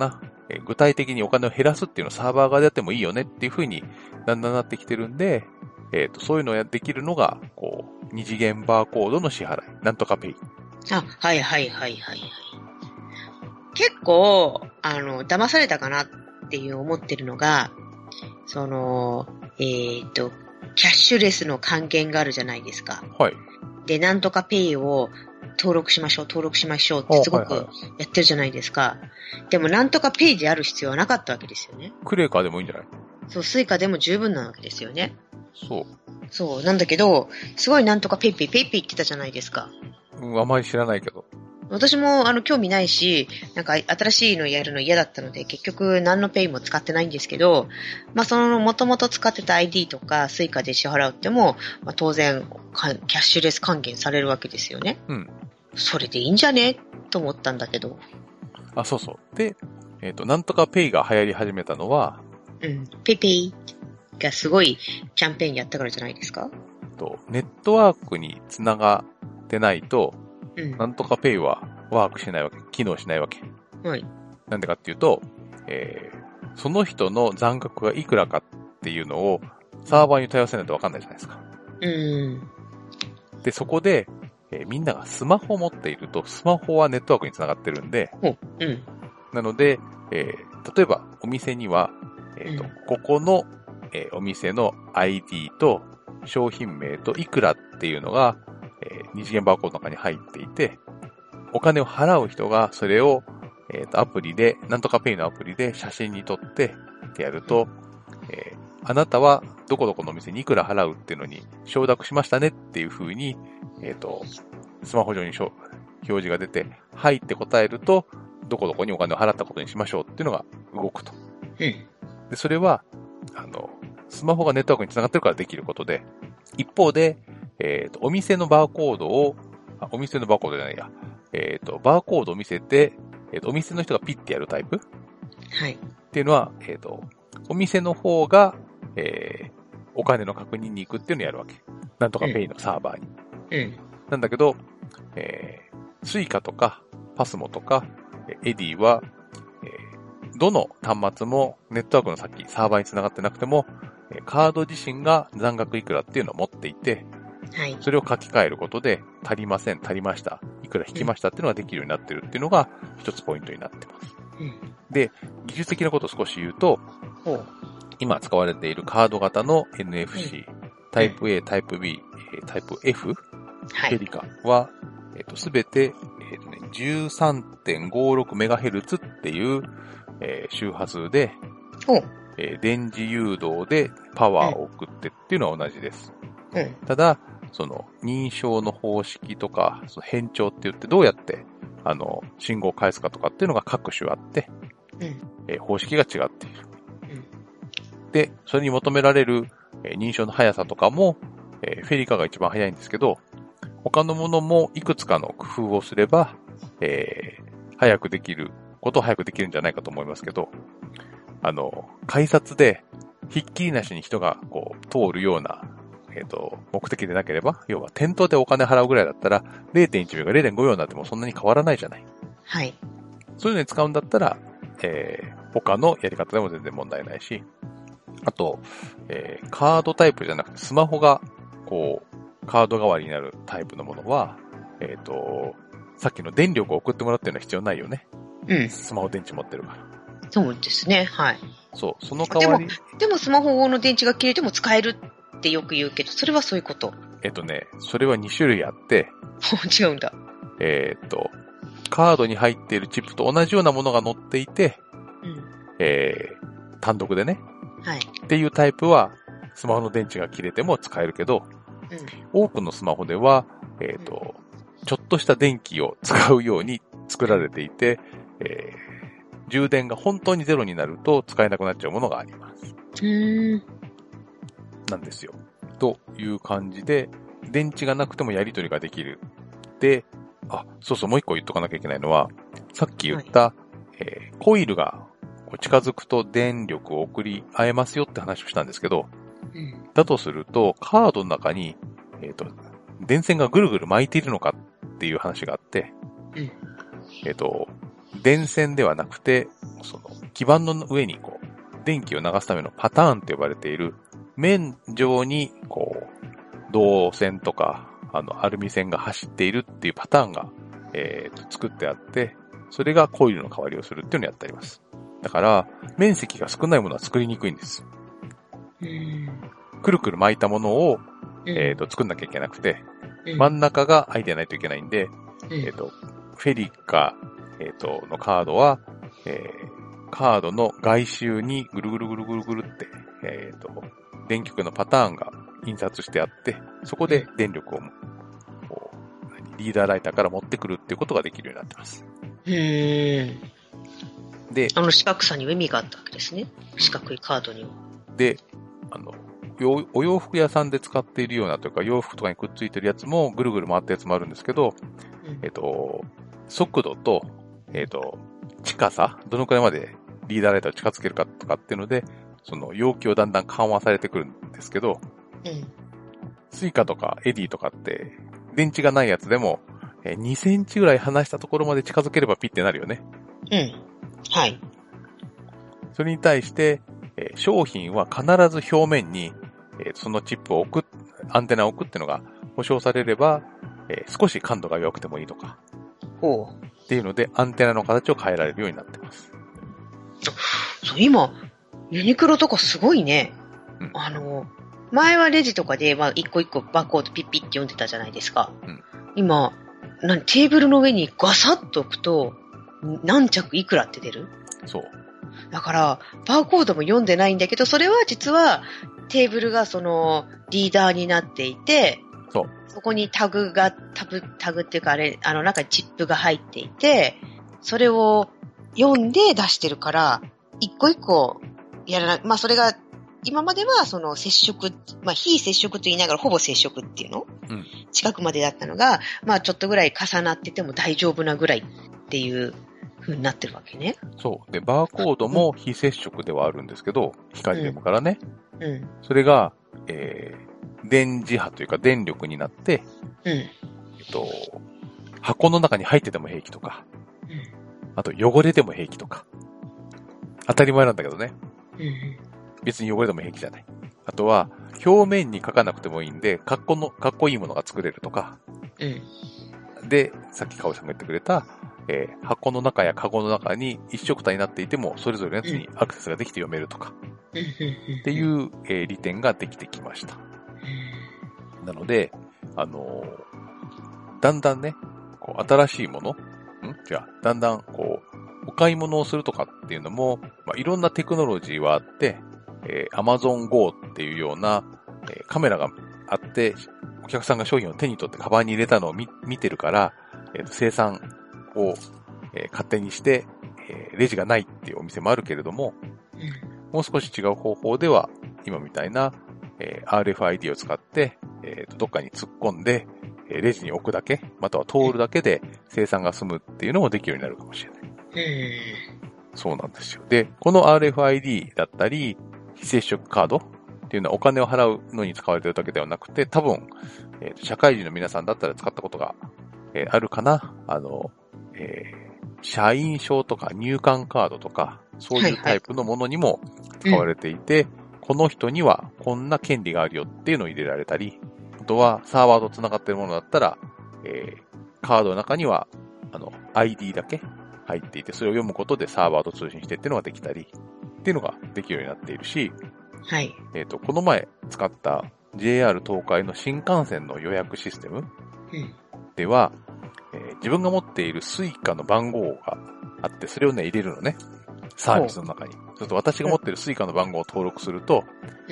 B: えー、具体的にお金を減らすっていうのをサーバー側でやってもいいよねっていう風にだんだんなってきてるんで、えっと、そういうのをやできるのが、こう、二次元バーコードの支払い。なんとかペイ。
C: あ、はいはいはいはいはい。結構、あの、騙されたかなっていう思ってるのが、その、えっと、キャッシュレスの還元があるじゃないですか。
B: はい。
C: で、なんとかペイを登録しましょう、登録しましょうってすごくやってるじゃないですか。はいはい、でも、なんとかペイである必要はなかったわけですよね。
B: クレカでもいいんじゃない？
C: そう、スイカでも十分なわけですよね。
B: そう。
C: そう、なんだけど、すごいなんとかペイペイペイペイ言ってたじゃないですか。
B: うん、あまり知らないけど。
C: 私もあの興味ないし、なんか新しいのやるの嫌だったので、結局何のペイも使ってないんですけど、まあその元々使ってた アイディー とかスイカで支払うっても、まあ当然キャッシュレス還元されるわけですよね。
B: うん。
C: それでいいんじゃねと思ったんだけど。
B: あ、そうそう。で、えっと、なんとかペイが流行り始めたのは、
C: うん。ペイペイがすごいキャンペーンやったからじゃないですか？
B: とネットワークにつながってないと、うん、なんとかペイはワークしないわけ、機能しないわけ。
C: はい。
B: なんでかっていうと、えー、その人の残額がいくらかっていうのをサーバーに問い合わせないとわかんないじゃないですか。
C: うん。
B: で、そこで、えー、みんながスマホを持っていると、スマホはネットワークにつながってるんで、
C: うん。
B: なので、えー、例えばお店には、えーとうん、ここの、えー、お店の アイディー と商品名といくらっていうのが、えー、二次元バーコードの中に入っていて、お金を払う人がそれを、えーと、アプリで、なんとかペイのアプリで写真に撮ってやると、えー、あなたはどこどこのお店にいくら払うっていうのに承諾しましたねっていう風に、えっと、スマホ上に表示が出て、はいって答えると、どこどこにお金を払ったことにしましょうっていうのが動くと。
C: うん。
B: で、それは、あの、スマホがネットワークにつながってるからできることで、一方で、えっと、お店のバーコードを、あ、お店のバーコードじゃないや、えっと、バーコードを見せて、えっと、お店の人がピッてやるタイプ
C: はい。
B: っていうのは、えっと、お店の方が、えー、お金の確認に行くっていうのをやるわけ。なんとかペイのサーバーに。
C: うん。うん、
B: なんだけど、えー、スイカとか、パスモとか、エディは、えー、どの端末もネットワークの先、サーバーに繋がってなくても、カード自身が残額いくらっていうのを持っていて、
C: はい。
B: それを書き換えることで、足りません、足りました、いくら引きましたっていうのができるようになってるっていうのが、一つポイントになってます。
C: うん、
B: で、技術的なことを少し言うと、今使われているカード型の エヌエフシー、うん、タイプ A、タイプ B、タイプ F、
C: はい、
B: ペリカは、えっと、すべて、えっとね、じゅうさんてんごろくメガヘルツ っていう、えー、周波数で、えー、電磁誘導でパワーを送ってっていうのは同じです。
C: うん、
B: ただ、その認証の方式とか、その変調って言ってどうやってあの信号を返すかとかっていうのが各種あって、
C: うん
B: えー、方式が違っている。うん、で、それに求められる、えー、認証の速さとかも、えー、フェリカが一番速いんですけど、他のものもいくつかの工夫をすれば、えー、早くできることを早くできるんじゃないかと思いますけど、あの、改札でひっきりなしに人がこう通るような、えっと、目的でなければ、要は店頭でお金払うぐらいだったら れいてんいちびょうが れいてんごびょうになってもそんなに変わらないじゃない。
C: はい。
B: そういうのに使うんだったら、えー、他のやり方でも全然問題ないし、あと、えー、カードタイプじゃなくてスマホがこう、カード代わりになるタイプのものは、えっと、さっきの電力を送ってもらってるのは必要ないよね。
C: うん。
B: スマホ電池持ってるから。
C: そうですね、はい。
B: そう、その代わり。
C: でも、でもスマホの電池が切れても使えるってよく言うけど、それはそういうこと。
B: えっとね、それはにしゅるいあって。
C: 違うんだ。
B: えっと、カードに入っているチップと同じようなものが載っていて、
C: うん、
B: えー、単独でね。
C: はい。
B: っていうタイプは、スマホの電池が切れても使えるけど、うん、多くのスマホでは、えっと、うん、ちょっとした電気を使うように作られていて、えー、充電が本当にゼロになると使えなくなっちゃうものがあります。
C: うーん。
B: なんですよ。という感じで、電池がなくてもやり取りができる。で、あ、そうそう、もう一個言っとかなきゃいけないのは、さっき言った、はい、えー、コイルが近づくと電力を送り合えますよって話をしたんですけど、
C: うん、
B: だとすると、カードの中に、えっと、電線がぐるぐる巻いているのかっていう話があって、
C: うん、
B: えっと、電線ではなくて、 その、基板の上にこう、電気を流すためのパターンと呼ばれている、面上に、こう、銅線とか、あの、アルミ線が走っているっていうパターンが、えーと、作ってあって、それがコイルの代わりをするっていうのをやってあります。だから、面積が少ないものは作りにくいんです。
C: うん、
B: くるくる巻いたものを、
C: うん、
B: えーと、作んなきゃいけなくて、
C: うん、
B: 真ん中が空いてないといけないんで、
C: うん、
B: えっ、と、フェリカ、えっ、と、のカードは、えー、カードの外周にぐるぐるぐるぐるぐるって、えっ、と、電極のパターンが印刷してあって、そこで電力を、こうリーダーライターから持ってくるっていうことができるようになってます。
C: うーん。
B: で、
C: あの四角さには意味があったわけですね。四角いカードには。
B: で、あの、お洋服屋さんで使っているようなというか、洋服とかにくっついてるやつも、ぐるぐる回ったやつもあるんですけど、
C: うん、
B: えっ、と、速度と、えっ、と、近さ、どのくらいまでリーダーライターを近づけるかとかっていうので、その容器をだんだん緩和されてくるんですけど、
C: うん、
B: スイカとかエディとかって、電池がないやつでも、にセンチぐらい離したところまで近づければピッてなるよね。
C: うん。はい。
B: それに対して、えー商品は必ず表面に、えーそのチップを置く、アンテナを置くっていうのが保証されれば、えー少し感度が弱くてもいいとか、
C: ほう。
B: っていうので、アンテナの形を変えられるようになってます。
C: そう、今、ユニクロとかすごいね。
B: うん、
C: あの、前はレジとかで、まあ、一個一個バーコードピッピッって読んでたじゃないですか。
B: うん、
C: 今、何、テーブルの上にガサッと置くと、何着いくらって出る？
B: そう。
C: だから、バーコードも読んでないんだけど、それは実はテーブルがそのリーダーになっていて、
B: そう。
C: そこにタグが、タグ、タグっていうかあれ、あの中にチップが入っていて、それを読んで出してるから、一個一個やらな、まあそれが、今まではその接触、まあ非接触と言いながらほぼ接触っていうの、
B: うん、
C: 近くまでだったのが、まあちょっとぐらい重なってても大丈夫なぐらいっていう風になってるわけね。
B: そう。で、バーコードも非接触ではあるんですけど、光でもからね。
C: うん。
B: それが、えー、電磁波というか電力になって、
C: うん。
B: えっと、箱の中に入ってても平気とか、
C: うん。
B: あと汚れても平気とか。当たり前なんだけどね。
C: うん。
B: 別に汚れても平気じゃない。あとは、表面に書かなくてもいいんで、かっこの、かっこいいものが作れるとか。
C: うん。
B: で、さっきかおさんが言ってくれた、えー、箱の中やカゴの中に一色体になっていても、それぞれのやつにアクセスができて読めるとか。
C: うん。
B: っていう、えー、利点ができてきました。なので、あのー、だんだんね、こう、新しいものんじゃあ、だんだん、こう、お買い物をするとかっていうのも、まあ、いろんなテクノロジーはあって、えー、Amazon Go っていうような、えー、カメラがあって、お客さんが商品を手に取ってカバンに入れたのを 見, 見てるから、えー、生産を、えー、勝手にして、えー、レジがないっていうお店もあるけれども、
C: うん、
B: もう少し違う方法では、今みたいな、えー、アールエフアイディー を使って、えー、どっかに突っ込んで、レジに置くだけ、または通るだけで生産が済むっていうのもできるようになるかもしれない。
C: うん、
B: そうなんですよ。で、この アールエフアイディー だったり、非接触カードっていうのはお金を払うのに使われているだけではなくて、多分、えー、社会人の皆さんだったら使ったことが、えー、あるかな。あの、えー、社員証とか入館カードとか、そういうタイプのものにも使われていて、はいはい、うん、この人にはこんな権利があるよっていうのを入れられたり、あとはサーバーと繋がっているものだったら、えー、カードの中には、あの、アイディー だけ入っていて、それを読むことでサーバーと通信してっていうのができたり、っていうのができるようになっているし、
C: はい。
B: えっと、この前使った ジェイアール 東海の新幹線の予約システムでは、うん、えー、自分が持っているスイカの番号があって、それをね、入れるのね。サービスの中に。そうすると私が持っているスイカの番号を登録すると、うん、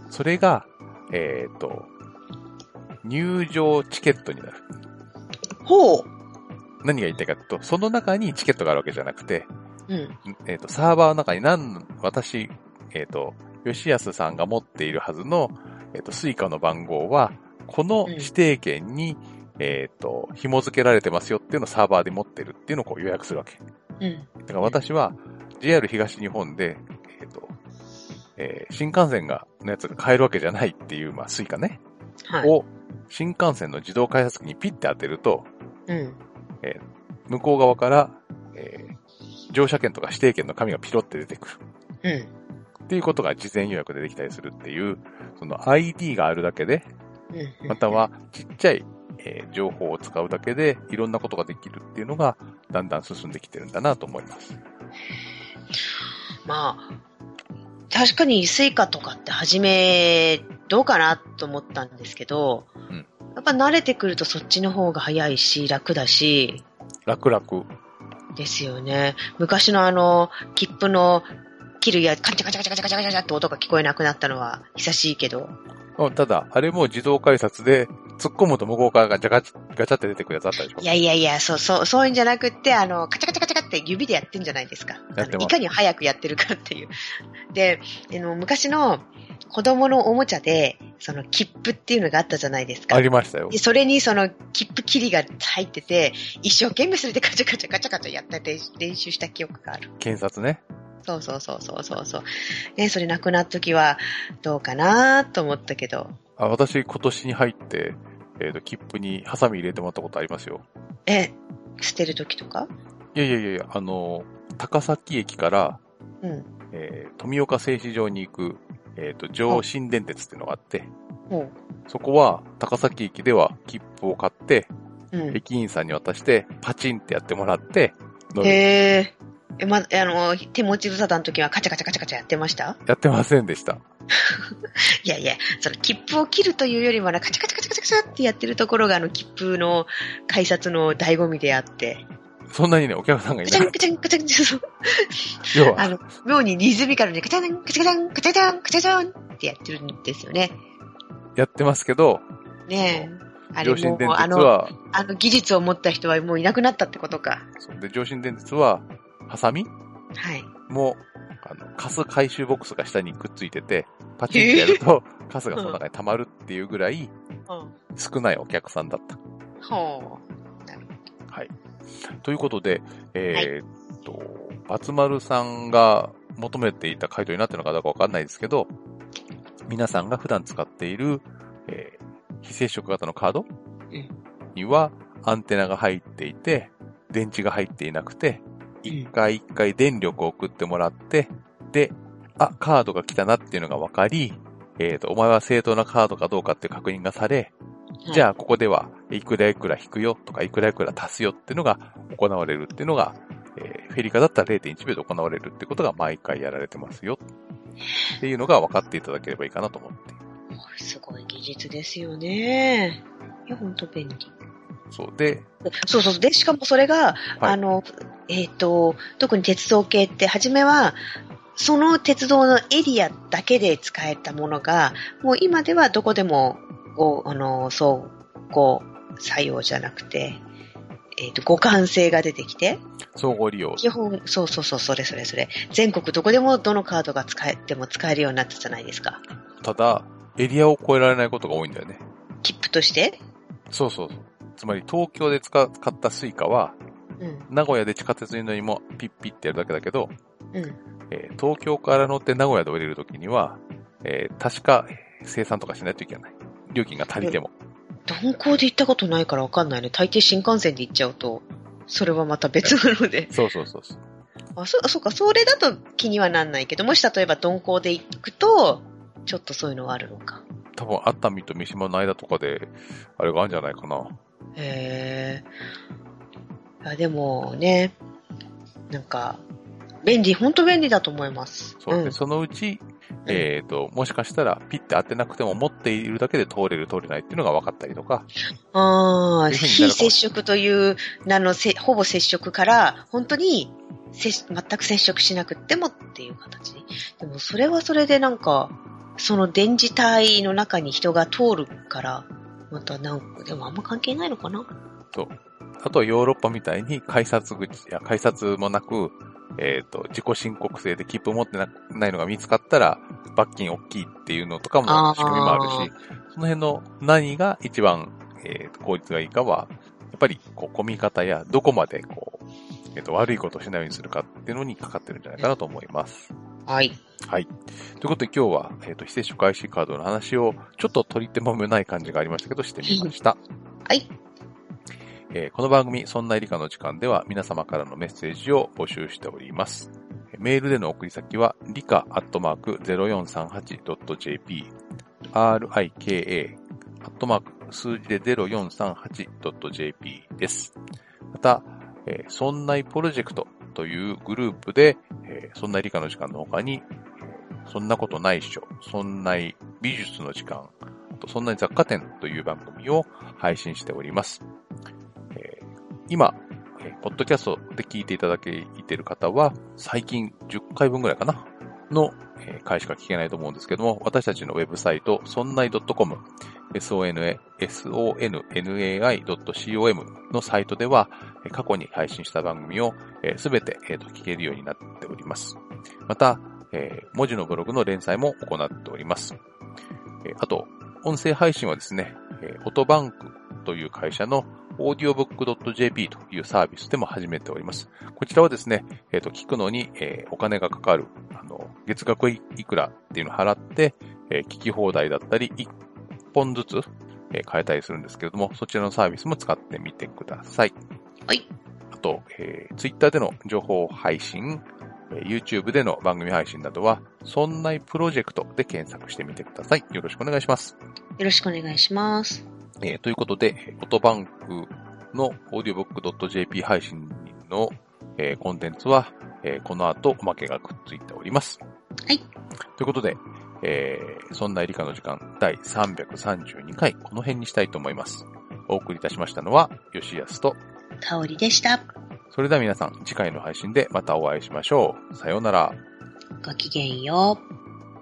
B: それが、えっと、入場チケットになる。
C: ほう。
B: 何が言いたいかというと、その中にチケットがあるわけじゃなくて、
C: うん、
B: えっと、サーバーの中に何、私、えっと、吉安さんが持っているはずの、えっと、スイカの番号は、この指定券に、うん、えっと、紐付けられてますよっていうのをサーバーで持ってるっていうのをこう予約するわけ。うん。だから私は、ジェイアール 東日本で、えっと、えー、新幹線が、のやつが買えるわけじゃないっていう、まあ、スイカね。はい。を、新幹線の自動改札機にピッて当てると、うん。えー、向こう側から、えー、 乗車券とか指定券の紙がピロって出てくる。
C: うん。
B: っていうことが事前予約でできたりするっていう、その アイディー があるだけで、
C: うん。
B: またはちっちゃい、えー情報を使うだけでいろんなことができるっていうのがだんだん進んできてるんだなと思います。
C: まあ、確かにスイカとかって初めどうかなと思ったんですけど、
B: うん、
C: やっぱ慣れてくるとそっちの方が早いし楽だし、
B: 楽々
C: ですよね。昔のあの切符の切るやカチャカチャカチャカチャカチャカチャって音が聞こえなくなったのは久しいけど。
B: ただあれも自動改札で突っ込むと向こう側がガチャガチャって出てくるやつあったでしょ。い
C: やいやいや、そうそうそういうんじゃなくってあのカチャカチャカチャカって指でやってんじゃないですか。
B: やってます。
C: いかに早くやってるかっていう。で、あの昔の子供のおもちゃでその切符っていうのがあったじゃないですか。
B: ありましたよ。
C: でそれにその切符切りが入ってて一生懸命それでカチャカチャカチャカチャやって練習した記憶がある。
B: 検察ね。
C: そうそうそうそうそうそう。ね、それなくなった時はどうかなと思ったけど。
B: あ、私今年に入って、えっと、切符にハサミ入れてもらったことありますよ。
C: え、捨てる時とか？
B: いやいやいや、あの、高崎駅から、
C: うん。
B: えー、富岡製糸場に行く、えっと、上信電鉄っていうのがあって、
C: うん、
B: そこは高崎駅では切符を買って、
C: うん、
B: 駅員さんに渡して、パチンってやってもらって、乗る。
C: へー。え、ま、あの、手持ち無沙汰の時はカチャカチャカチャカチャやってました？
B: やってませんでした。
C: いやいや、その切符を切るというよりもな、カチャカチャカチャカチャカチャってやってるところがあの切符の改札の醍醐味であって。
B: そんなにね、お客さんがいない。
C: カチャンカチャンカチャンそう。
B: 要は。
C: あの、妙にリズミカルにカチャンカチャンカチャンカチャンってやってるんですよね。
B: やってますけど。
C: ねえ。あれも
B: 上信電鉄は
C: あの、あの技術を持った人はもういなくなったってことか。
B: そうで、上信電鉄は、ハサミ
C: はい。
B: もう、あの、カス回収ボックスが下にくっついてて、パチンってやると、カスがその中に溜まるっていうぐらい、少ないお客さんだった。
C: ほう。なるほ
B: ど。はい。ということで、えー、っと、バツマルさんが求めていた回答になってるのかどうかわかんないですけど、皆さんが普段使っている、えー、非接触型のカードにはアンテナが入っていて、電池が入っていなくて、一回一回電力を送ってもらって、で、あ、カードが来たなっていうのが分かり、えっと、お前は正当なカードかどうかって確認がされ、じゃあここではいくらいくら引くよとかいくらいくら足すよっていうのが行われるっていうのが、えー、フェリカだったら れいてんいちびょうで行われるってことが毎回やられてますよっていうのが分かっていただければいいかなと思って。
C: すごい技術ですよね。いや、ほんと便利。
B: そうで、
C: そうそう。で、しかもそれが、はい、あの、えっと、特に鉄道系って、初めは、その鉄道のエリアだけで使えたものが、もう今ではどこでも、こう、あの、相互作用じゃなくて、えっと、互換性が出てきて。
B: 相互利用。
C: 基本、そうそうそう、それそれそれ。全国どこでもどのカードが使えても使えるようになったじゃないですか。
B: ただ、エリアを越えられないことが多いんだよね。
C: 切符として？
B: そうそうそう。つまり東京で使ったスイカは、うん、名古屋で地下鉄に乗りもピッピッってやるだけだけど、うんえー、東京から乗って名古屋で降りるときには、えー、確か生産とかしないといけない。料金が足りても。
C: 鈍行で行ったことないから分かんないね。大抵新幹線で行っちゃうと、それはまた別なので。
B: そうそうそうそう。
C: あ、そ、そうか、それだと気にはなんないけど、もし例えば鈍行で行くと、ちょっとそういうのがあるのか。
B: 多分、熱海と三島の間とかで、あれがあるんじゃないかな。
C: へー。あ、でもね、なんか、便利、ほんと便利だと思います。
B: そう、うん、そのうち、えっと、もしかしたら、ピッて当てなくても持っているだけで通れる、通れないっていうのが分かったりとか。
C: ああ、非接触という名のせ、ほぼ接触から、本当に、全く接触しなくってもっていう形。でも、それはそれでなんか、その電磁体の中に人が通るから、またなんか、でもあんま関係ないのかな？
B: そう。あとはヨーロッパみたいに改札口や改札もなく、えっと、自己申告制で切符持ってなないのが見つかったら、罰金大きいっていうのとかも仕組みもあるし、その辺の何が一番、えー、と効率がいいかは、やっぱりこう、混み方やどこまでこう、えっと、悪いことをしないようにするかっていうのにかかってるんじゃないかなと思います。
C: はい。
B: はい。ということで今日は、えっと、非接触 アイシー カードの話を、ちょっと取り手もめない感じがありましたけど、してみました。
C: はい。
B: えー、この番組、そんな理科の時間では皆様からのメッセージを募集しております。メールでの送り先は、理科アットマーク ゼロよんさんはちドットジェーピー、アールアイケーエー アットマーク数字で ゼロよんさんはちドットジェーピー です。また、えー、そんないプロジェクトというグループで、えー、そんな理科の時間の他に、そんなことないっしょ、そんない美術の時間、あとそんない雑貨店という番組を配信しております。えー、今、えー、ポッドキャストで聞いていただけている方は、最近じゅっかいぶんぐらいかなの、えー、回しか聞けないと思うんですけども、私たちのウェブサイト、そんない .com、ソンナイ ドットコム のサイトでは、過去に配信した番組をすべて聞けるようになっております。また、文字のブログの連載も行っております。あと、音声配信はですね、オトバンクという会社の オーディオブックドットジェーピー というサービスでも始めております。こちらはですね、えっと、聞くのに、えー、お金がかかる、あの、月額いくらっていうのを払って、えー、聞き放題だったり、いっぽんずつ、えー、変えたりするんですけれども、そちらのサービスも使ってみてください。
C: はい。
B: あと、えー、Twitter での情報配信、えー、YouTube での番組配信などは、そんないプロジェクトで検索してみてください。よろしくお願いします。
C: よろしくお願いします。
B: えー、ということで、オトバンクの オーディオブックドットジェーピー 配信の、えー、コンテンツは、えー、この後おまけがくっついております。
C: はい。
B: ということで、えー、そんな理科の時間だいさんびゃくさんじゅうにかい、この辺にしたいと思います。お送りいたしましたのは、吉安と
C: 香織でした。
B: それでは皆さん、次回の配信でまたお会いしましょう。さようなら。
C: ごきげんよう。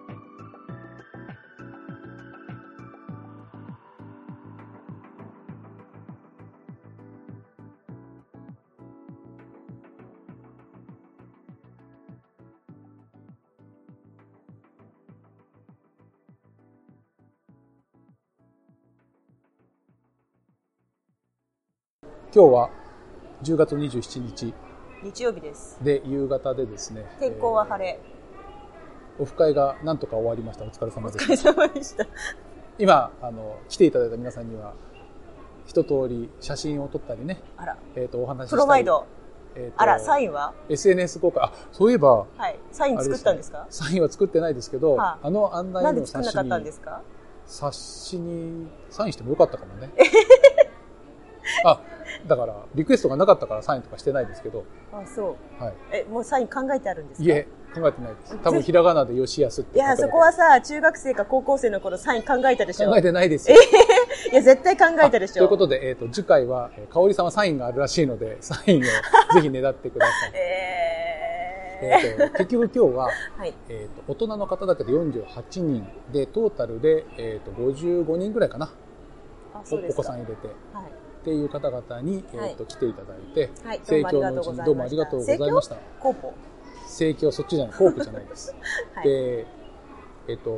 A: 今日はじゅうがつにじゅうしちにち
D: 日曜日です
A: で、夕方でですね、
D: 天候は晴れ、
A: えー、オフ会がなんとか終わりました。お疲れ様でした。
D: お疲れ様でした。
A: 今あの来ていただいた皆さんには一通り写真を撮ったりね、
D: あら、
A: えー、とお話ししたり、
D: プロマイド、
A: えー、
D: あら、サインは
A: エスエヌエス 公開、あ、そういえば、
D: はい、サイン作ったんですか？
A: サインは作ってないですけど、はあ、あの案内の冊子に、
D: なんで作んなかったんですか？
A: 冊子にサインしてもよかったかもね。あ、だからリクエストがなかったからサインとかしてないですけど。あ、
D: そう。はい。え、もうサイン考えてあるんですか？
A: いえ、考えてないです。多分ひらがなで吉安って。
D: いや、そこはさ、中学生か高校生の頃サイン考えたでしょ？
A: 考えてないですよ。
D: いや、絶対考えたでしょ。
A: ということで、えっと、次回は、香織さんはサインがあるらしいので、サインをぜひねだってください。えー、と結局今日は、はい、えー、と大人の方だけでよんじゅうはちにんで、トータルで、えー、とごじゅうごにんぐらいかな。
D: あ、そうですか。
A: お子さん入れて。はい、っていう方々に、えーとはい、来ていただいて、はい、盛況のうちにどうもありがとうございました。
D: コーポ
A: 盛況、そっちじゃない、コープじゃないです。はい、で、えっ、ー、と、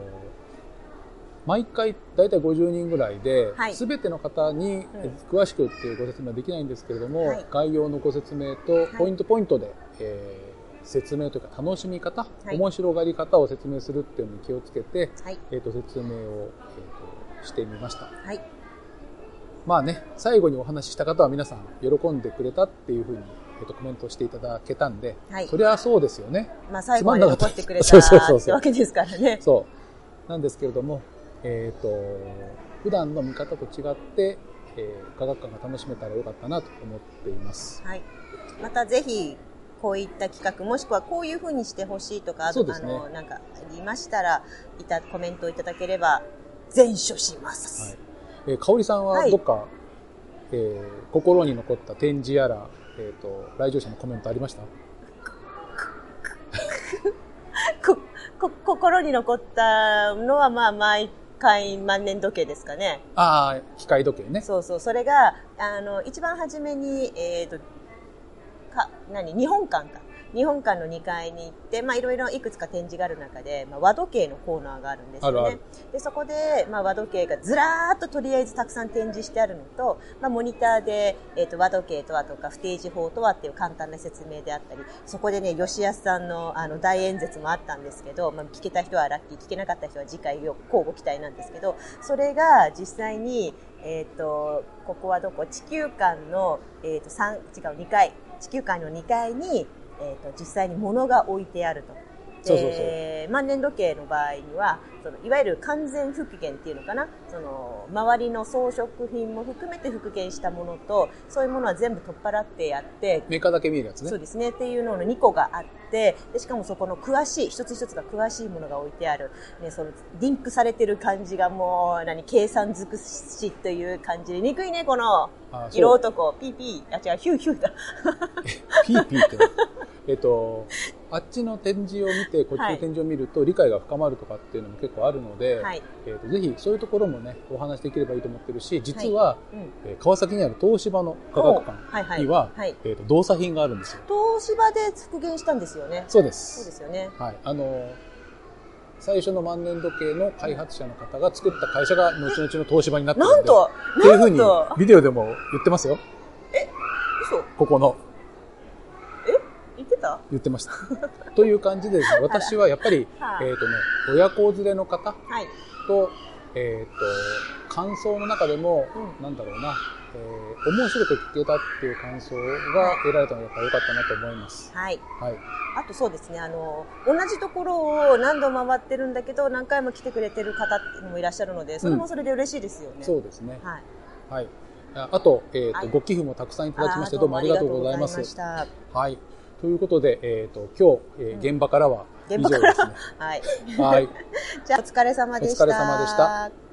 A: 毎回だいたいごじゅうにんぐらいで、すべ、はい、ての方に詳しくっていうご説明はできないんですけれども、はい、概要のご説明とポイントポイントで、はい、えー、説明というか楽しみ方、はい、面白がり方を説明するっていうのに気をつけて、はい、えー、と説明を、えー、としてみました。はい、まあね、最後にお話しした方は皆さん喜んでくれたっていうふうに、えー、とコメントしていただけたんで、はい、そりゃそうですよね。
D: まあ最後まで残ってくれたってわけですからね。
A: そうなんですけれども、えー、と普段の見方と違って、えー、科学館が楽しめたらよかったなと思っています。
D: はい、またぜひこういった企画、もしくはこういう風にしてほしいとか、あと、ね、あのなんかありましたらいたコメントをいただければ全処します。はい、
A: えー、香織さんはどっか、はい、えー、心に残った展示やら、えー、と来場者のコメントありました
D: ここ心に残ったのはまあ毎回万年時計ですかね。
A: ああ、機械時計ね。
D: そうそう、それがあの一番初めに、えー、とか何日本館か日本館のにかいに行って、まあ、いろいろいくつか展示がある中で、まあ、和時計のコーナーがあるんですよね。あるある。で、そこで、まあ、和時計がずらーっととりあえずたくさん展示してあるのと、まあ、モニターで、えっと、和時計とはとか、不定時法とはっていう簡単な説明であったり、そこでね、吉安さんの、あの、大演説もあったんですけど、まあ、聞けた人はラッキー、聞けなかった人は次回を交互期待なんですけど、それが実際に、えっと、ここはどこ？地球館の、えっと、三、違う、にかい。地球館のにかいに、えっと、実際に物が置いてあると。
A: そうそうそう。
D: 万年時計の場合には、そのいわゆる完全復元っていうのかな、その周りの装飾品も含めて復元したものと、そういうものは全部取っ払ってやって、
A: メーカーだけ見るやつね。
D: そうですね。っていうののにこがあって、でしかもそこの詳しい、一つ一つが詳しいものが置いてある、ね、そのリンクされてる感じがもう、何、計算尽くしという感じで、憎いね、この、色男、ピーピー、あ、違う、ヒューヒューだ。
A: ピーピーって。えっと、あっちの展示を見て、こっちの展示を見ると理解が深まるとかっていうのも結構あるので、はい、えっと、ぜひそういうところもね、お話できればいいと思ってるし、実は、はいうんえー、川崎にある東芝の科学館には、はいはいえっと、動作品があるんですよ。
D: 東芝で復元したんですよね。
A: そうです。
D: そうですよね。
A: はい。あの、最初の万年時計の開発者の方が作った会社が後々の東芝になってるんで。
D: なんと
A: っていうふうにビデオでも言ってますよ。
D: え嘘
A: ここの。
D: 言ってた
A: 言ってました。という感じでですね、私はやっぱり、はあ、えっとね、親子連れの方と、はい、えっと、感想の中でも、うん、なんだろうな、えー、面白く聞けたっていう感想が得られたのがやっぱ良かったなと思います。
D: はい。
A: はい。
D: あとそうですね、あの、同じところを何度回ってるんだけど、何回も来てくれてる方っていうのもいらっしゃるので、それもそれで嬉しいですよね。
A: うん、そうですね。
D: はい。
A: はい。あと、えっと、はい、ご寄付もたくさんいただきまして、どうもありがとうございます。はい。ということで、えっと、今日、えー、現場からは以上ですね。
D: はい。
A: はい。
D: じゃあ、お疲れ様でした。
A: お疲れ様でした。